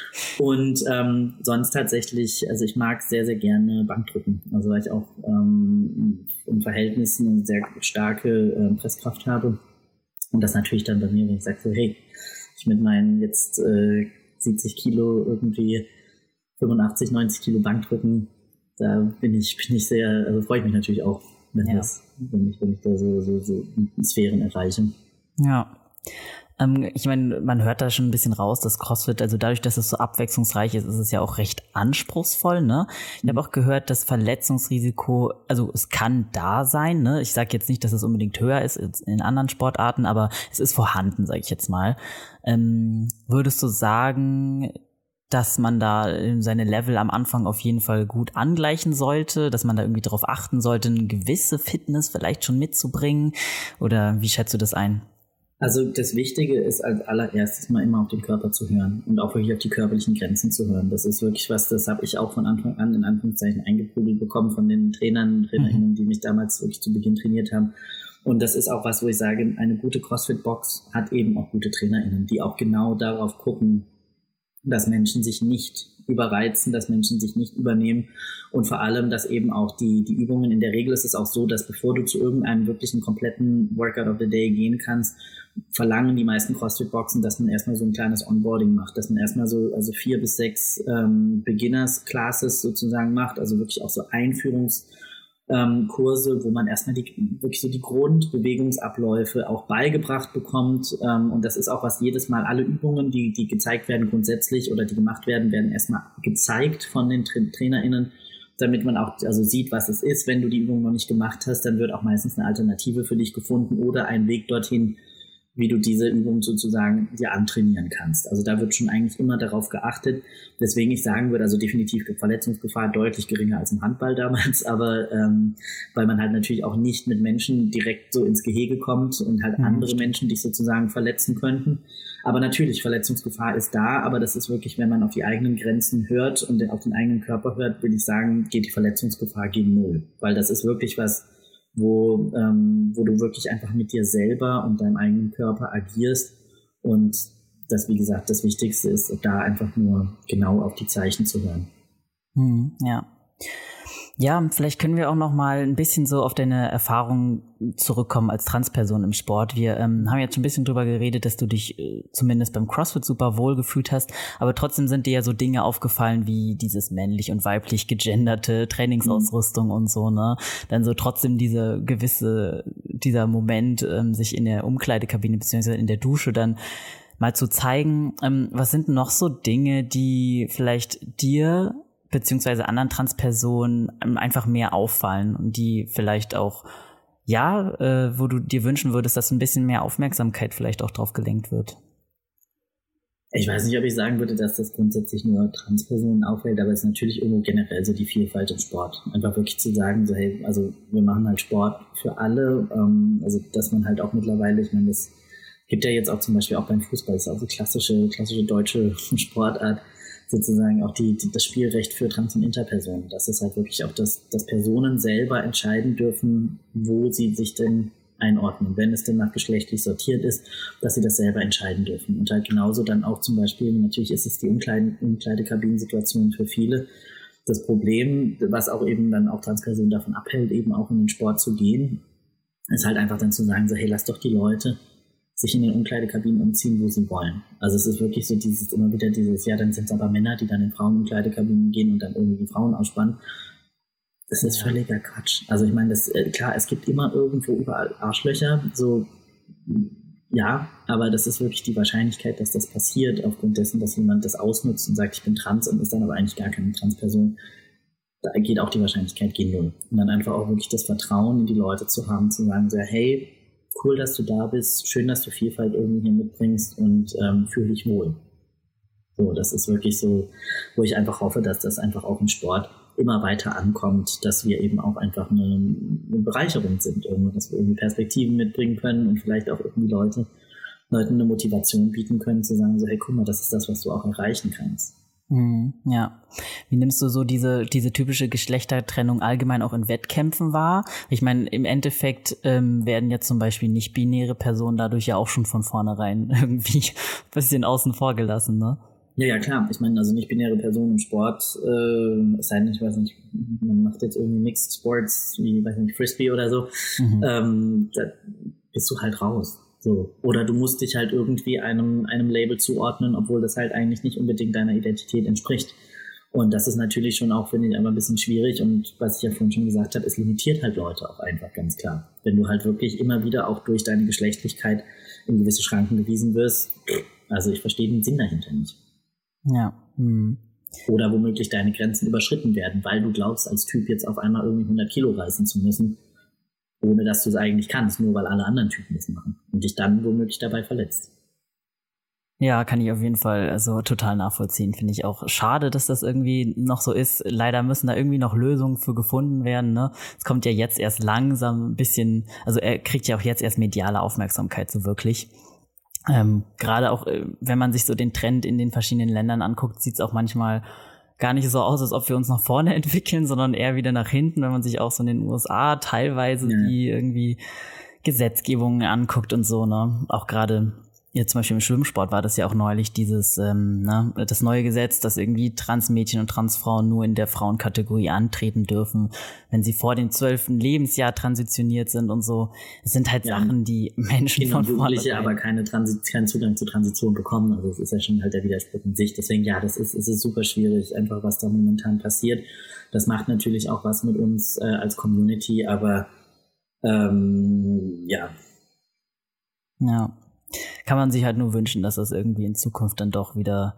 Und ähm, sonst tatsächlich, also ich mag sehr, sehr gerne Bankdrücken. Also weil ich auch ähm, im Verhältnis eine sehr starke äh, Presskraft habe. Und das natürlich dann bei mir, wenn ich sage so, hey, ich mit meinen jetzt äh, siebzig Kilo irgendwie fünfundachtzig, neunzig Kilo Bankdrücken, da bin ich, bin ich sehr, also freue ich mich natürlich auch, wenn, ja. das, wenn, ich, wenn ich da so, so, so Sphären erreiche. Ja. Ähm, ich meine, man hört da schon ein bisschen raus, dass CrossFit, also dadurch, dass es so abwechslungsreich ist, ist es ja auch recht anspruchsvoll, ne? Ich habe auch gehört, das Verletzungsrisiko, also es kann da sein, ne? Ich sage jetzt nicht, dass es unbedingt höher ist in anderen Sportarten, aber es ist vorhanden, sage ich jetzt mal. Ähm, würdest du sagen, dass man da seine Level am Anfang auf jeden Fall gut angleichen sollte, dass man da irgendwie darauf achten sollte, eine gewisse Fitness vielleicht schon mitzubringen? Oder wie schätzt du das ein? Also das Wichtige ist als allererstes mal immer auf den Körper zu hören und auch wirklich auf die körperlichen Grenzen zu hören. Das ist wirklich was, das habe ich auch von Anfang an in Anführungszeichen eingeprügelt bekommen von den Trainern und Trainerinnen, mhm. die mich damals wirklich zu Beginn trainiert haben. Und das ist auch was, wo ich sage, eine gute CrossFit-Box hat eben auch gute TrainerInnen, die auch genau darauf gucken, dass Menschen sich nicht überreizen, dass Menschen sich nicht übernehmen und vor allem, dass eben auch die, die Übungen, in der Regel ist es auch so, dass bevor du zu irgendeinem wirklichen kompletten Workout of the Day gehen kannst, verlangen die meisten CrossFit-Boxen, dass man erstmal so ein kleines Onboarding macht, dass man erstmal so also vier bis sechs ähm, Beginners-Classes sozusagen macht, also wirklich auch so Einführungs- Ähm, Kurse, wo man erstmal die, wirklich so die Grundbewegungsabläufe auch beigebracht bekommt. Ähm, und das ist auch was jedes Mal, alle Übungen, die, die gezeigt werden grundsätzlich oder die gemacht werden, werden erstmal gezeigt von den Tra- TrainerInnen, damit man auch also sieht, was es ist. Wenn du die Übung noch nicht gemacht hast, dann wird auch meistens eine Alternative für dich gefunden oder ein Weg dorthin, wie du diese Übung sozusagen dir antrainieren kannst. Also da wird schon eigentlich immer darauf geachtet, weswegen ich sagen würde, also definitiv Verletzungsgefahr deutlich geringer als im Handball damals, aber ähm, weil man halt natürlich auch nicht mit Menschen direkt so ins Gehege kommt und halt mhm. andere Menschen dich sozusagen verletzen könnten. Aber natürlich, Verletzungsgefahr ist da, aber das ist wirklich, wenn man auf die eigenen Grenzen hört und auf den eigenen Körper hört, würde ich sagen, geht die Verletzungsgefahr gegen Null. Weil das ist wirklich was, wo, ähm, wo du wirklich einfach mit dir selber und deinem eigenen Körper agierst und das, wie gesagt, das Wichtigste ist, da einfach nur genau auf die Zeichen zu hören. Hm, ja. Ja, vielleicht können wir auch noch mal ein bisschen so auf deine Erfahrungen zurückkommen als Transperson im Sport. Wir ähm, haben jetzt schon ein bisschen drüber geredet, dass du dich äh, zumindest beim CrossFit super wohl gefühlt hast, aber trotzdem sind dir ja so Dinge aufgefallen wie dieses männlich und weiblich gegenderte Trainingsausrüstung mhm. und so, ne? Dann so trotzdem diese gewisse, dieser Moment, ähm, sich in der Umkleidekabine beziehungsweise in der Dusche dann mal zu zeigen. Ähm, was sind noch so Dinge, die vielleicht dir beziehungsweise anderen Transpersonen einfach mehr auffallen und die vielleicht auch, ja, äh, wo du dir wünschen würdest, dass ein bisschen mehr Aufmerksamkeit vielleicht auch drauf gelenkt wird? Ich weiß nicht, ob ich sagen würde, dass das grundsätzlich nur Transpersonen auffällt, aber es ist natürlich irgendwo generell so die Vielfalt im Sport. Einfach wirklich zu sagen, so hey, also wir machen halt Sport für alle, ähm, also dass man halt auch mittlerweile, ich meine, das gibt ja jetzt auch zum Beispiel auch beim Fußball, das ist auch so klassische, klassische deutsche Sportart, sozusagen auch die, die, das Spielrecht für Trans- und Interpersonen. Das ist halt wirklich auch, dass, dass Personen selber entscheiden dürfen, wo sie sich denn einordnen, wenn es denn nach geschlechtlich sortiert ist, dass sie das selber entscheiden dürfen. Und halt genauso dann auch zum Beispiel, natürlich ist es die Umkleide, Umkleidekabinensituation für viele. Das Problem, was auch eben dann auch Transpersonen davon abhält, eben auch in den Sport zu gehen, ist halt einfach dann zu sagen, so hey, lass doch die Leute sich in den Umkleidekabinen umziehen, wo sie wollen. Also es ist wirklich so dieses, immer wieder dieses, ja, dann sind es aber Männer, die dann in Frauenumkleidekabinen gehen und dann irgendwie die Frauen ausspannen. Das ist völliger Quatsch. Also ich meine, das, klar, es gibt immer irgendwo überall Arschlöcher, so, ja, aber das ist wirklich die Wahrscheinlichkeit, dass das passiert, aufgrund dessen, dass jemand das ausnutzt und sagt, ich bin trans und ist dann aber eigentlich gar keine Transperson. Da geht auch die Wahrscheinlichkeit gegen Null. Und dann einfach auch wirklich das Vertrauen in die Leute zu haben, zu sagen, so, hey, cool, dass du da bist, schön, dass du Vielfalt irgendwie hier mitbringst und ähm, fühle dich wohl. So, das ist wirklich so, wo ich einfach hoffe, dass das einfach auch im Sport immer weiter ankommt, dass wir eben auch einfach eine, eine Bereicherung sind, irgendwie, dass wir irgendwie Perspektiven mitbringen können und vielleicht auch irgendwie Leute, Leuten eine Motivation bieten können, zu sagen, so, hey, guck mal, das ist das, was du auch erreichen kannst. Mm, ja. Wie nimmst du so diese diese typische Geschlechtertrennung allgemein auch in Wettkämpfen wahr? Ich meine, im Endeffekt ähm, werden ja zum Beispiel nicht-binäre Personen dadurch ja auch schon von vornherein irgendwie ein bisschen außen vor gelassen, ne? Ja, ja, klar. Ich meine, also nicht-binäre Personen im Sport, äh, es sei denn, ich weiß nicht, man macht jetzt irgendwie Mixed Sports, wie, weiß nicht, Frisbee oder so, mhm. ähm, da bist du halt raus. So. Oder du musst dich halt irgendwie einem, einem Label zuordnen, obwohl das halt eigentlich nicht unbedingt deiner Identität entspricht. Und das ist natürlich schon auch, finde ich, einfach ein bisschen schwierig. Und was ich ja vorhin schon gesagt habe, es limitiert halt Leute auch einfach, ganz klar. Wenn du halt wirklich immer wieder auch durch deine Geschlechtlichkeit in gewisse Schranken gewiesen wirst, also ich verstehe den Sinn dahinter nicht. Ja. Mhm. Oder womöglich deine Grenzen überschritten werden, weil du glaubst, als Typ jetzt auf einmal irgendwie hundert Kilo reißen zu müssen, ohne dass du es eigentlich kannst, nur weil alle anderen Typen das machen und dich dann womöglich dabei verletzt. Ja, kann ich auf jeden Fall also total nachvollziehen. Finde ich auch schade, dass das irgendwie noch so ist. Leider müssen da irgendwie noch Lösungen für gefunden werden, ne? Es kommt ja jetzt erst langsam ein bisschen, also er kriegt ja auch jetzt erst mediale Aufmerksamkeit so wirklich. Ähm, gerade auch, wenn man sich so den Trend in den verschiedenen Ländern anguckt, sieht es auch manchmal gar nicht so aus, als ob wir uns nach vorne entwickeln, sondern eher wieder nach hinten, wenn man sich auch so in den U S A teilweise, ja. die irgendwie Gesetzgebungen anguckt und so, ne? Auch gerade jetzt zum Beispiel im Schwimmsport war das ja auch neulich dieses, ähm, ne, das neue Gesetz, dass irgendwie Transmädchen und Transfrauen nur in der Frauenkategorie antreten dürfen, wenn sie vor dem zwölften Lebensjahr transitioniert sind und so. Das sind halt ja, Sachen, die Menschen Kinder von Jugendliche aber keine Transi- keinen Zugang zur Transition bekommen. Also es ist ja schon halt der Widerspruch in sich. Deswegen, ja, das ist, es ist super schwierig, einfach was da momentan passiert. Das macht natürlich auch was mit uns äh, als Community, aber ähm, ja. Ja. Kann man sich halt nur wünschen, dass das irgendwie in Zukunft dann doch wieder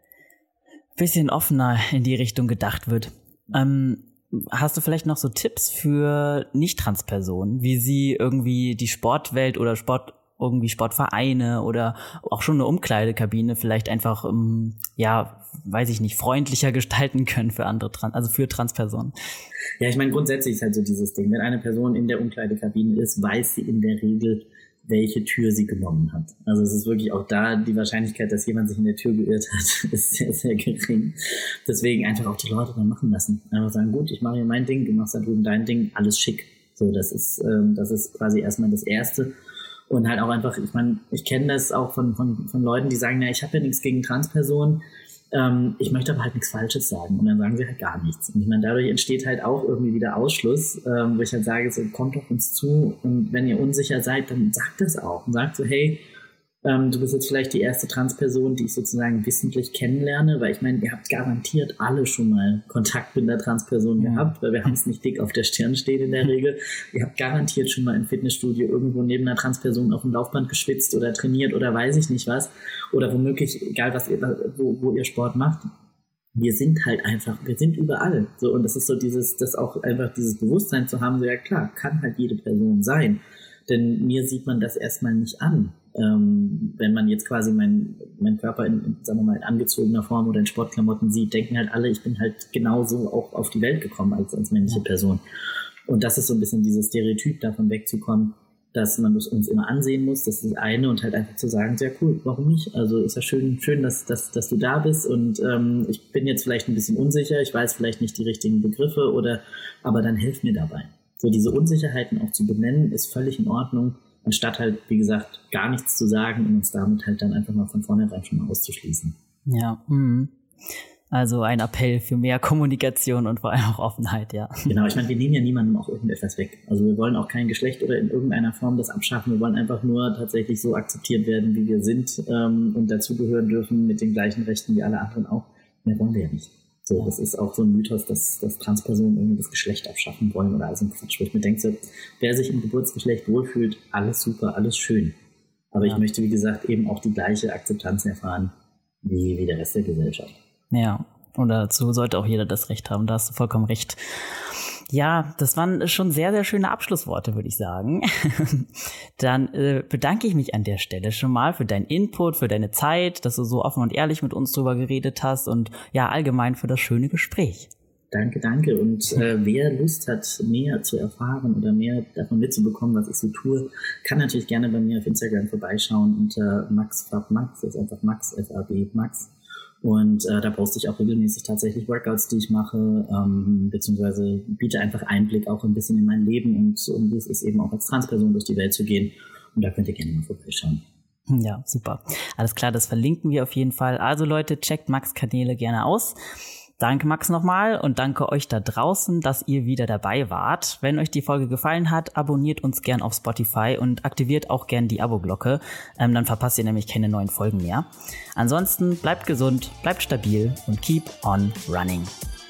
ein bisschen offener in die Richtung gedacht wird. Ähm, hast du vielleicht noch so Tipps für Nicht-Trans-Personen, wie sie irgendwie die Sportwelt oder Sport irgendwie Sportvereine oder auch schon eine Umkleidekabine vielleicht einfach, um, ja, weiß ich nicht, freundlicher gestalten können für andere, Trans- also für Transpersonen? Ja, ich meine, grundsätzlich ist halt so dieses Ding, wenn eine Person in der Umkleidekabine ist, weiß sie in der Regel, welche Tür sie genommen hat. Also es ist wirklich auch da die Wahrscheinlichkeit, dass jemand sich in der Tür geirrt hat, ist sehr, sehr gering. Deswegen einfach auch die Leute dann machen lassen. Einfach sagen, gut, ich mache hier mein Ding, du machst da drüben dein Ding, alles schick. So, das ist, ähm, das ist quasi erstmal das Erste. Und halt auch einfach, ich meine, ich kenne das auch von, von, von Leuten, die sagen, na, ich habe ja nichts gegen Transpersonen, ähm, ich möchte aber halt nichts Falsches sagen. Und dann sagen sie halt gar nichts. Und ich meine, dadurch entsteht halt auch irgendwie wieder Ausschluss, ähm, wo ich halt sage, so, kommt doch uns zu. Und wenn ihr unsicher seid, dann sagt das auch. Und sagt so, hey, ähm, du bist jetzt vielleicht die erste Transperson, die ich sozusagen wissentlich kennenlerne, weil ich meine, ihr habt garantiert alle schon mal Kontakt mit einer Transperson ja. gehabt, weil wir haben es nicht dick auf der Stirn stehen in der Regel. Ihr habt garantiert schon mal im Fitnessstudio irgendwo neben einer Transperson auf dem Laufband geschwitzt oder trainiert oder weiß ich nicht was. Oder womöglich, egal was ihr, wo, wo ihr Sport macht. Wir sind halt einfach, wir sind überall. So, und das ist so dieses, das auch einfach dieses Bewusstsein zu haben, so ja klar, kann halt jede Person sein. Denn mir sieht man das erstmal nicht an. Ähm, wenn man jetzt quasi meinen mein Körper in, in, sagen wir mal, in angezogener Form oder in Sportklamotten sieht, denken halt alle, ich bin halt genauso auch auf die Welt gekommen als, als männliche ja. Person. Und das ist so ein bisschen dieses Stereotyp, davon wegzukommen, dass man das uns immer ansehen muss, das ist das eine, und halt einfach zu sagen, sehr cool, warum nicht? Also ist ja schön, schön, dass, dass, dass du da bist, und ähm, ich bin jetzt vielleicht ein bisschen unsicher, ich weiß vielleicht nicht die richtigen Begriffe, oder, aber dann hilf mir dabei. So diese Unsicherheiten auch zu benennen, ist völlig in Ordnung, anstatt halt, wie gesagt, gar nichts zu sagen und uns damit halt dann einfach mal von vornherein schon mal auszuschließen. Ja, mh. Also ein Appell für mehr Kommunikation und vor allem auch Offenheit, ja. Genau, ich meine, wir nehmen ja niemandem auch irgendetwas weg. Also wir wollen auch kein Geschlecht oder in irgendeiner Form das abschaffen. Wir wollen einfach nur tatsächlich so akzeptiert werden, wie wir sind, ähm, und dazugehören dürfen mit den gleichen Rechten wie alle anderen auch. Mehr wollen wir ja nicht. So, das ist auch so ein Mythos, dass, dass Transpersonen irgendwie das Geschlecht abschaffen wollen oder also ein Quatsch, wo ich mir denke, so, wer sich im Geburtsgeschlecht wohlfühlt, alles super, alles schön. Aber ja. ich möchte, wie gesagt, eben auch die gleiche Akzeptanz erfahren wie, wie der Rest der Gesellschaft. Ja, und dazu sollte auch jeder das Recht haben, da hast du vollkommen recht. Ja, das waren schon sehr, sehr schöne Abschlussworte, würde ich sagen. Dann äh, bedanke ich mich an der Stelle schon mal für deinen Input, für deine Zeit, dass du so offen und ehrlich mit uns drüber geredet hast und ja, allgemein für das schöne Gespräch. Danke, danke. Und äh, wer Lust hat, mehr zu erfahren oder mehr davon mitzubekommen, was ich so tue, kann natürlich gerne bei mir auf Instagram vorbeischauen unter maxfabmax, das ist einfach Max, F A B, Max. Und äh, da poste ich auch regelmäßig tatsächlich Workouts, die ich mache, ähm, beziehungsweise biete einfach Einblick auch ein bisschen in mein Leben und um wie es ist, eben auch als Transperson durch die Welt zu gehen. Und da könnt ihr gerne mal vorbeischauen. Ja, super. Alles klar, das verlinken wir auf jeden Fall. Also Leute, checkt Max' Kanäle gerne aus. Danke Max nochmal und danke euch da draußen, dass ihr wieder dabei wart. Wenn euch die Folge gefallen hat, abonniert uns gern auf Spotify und aktiviert auch gern die Abo-Glocke. Ähm, dann verpasst ihr nämlich keine neuen Folgen mehr. Ansonsten bleibt gesund, bleibt stabil und keep on running.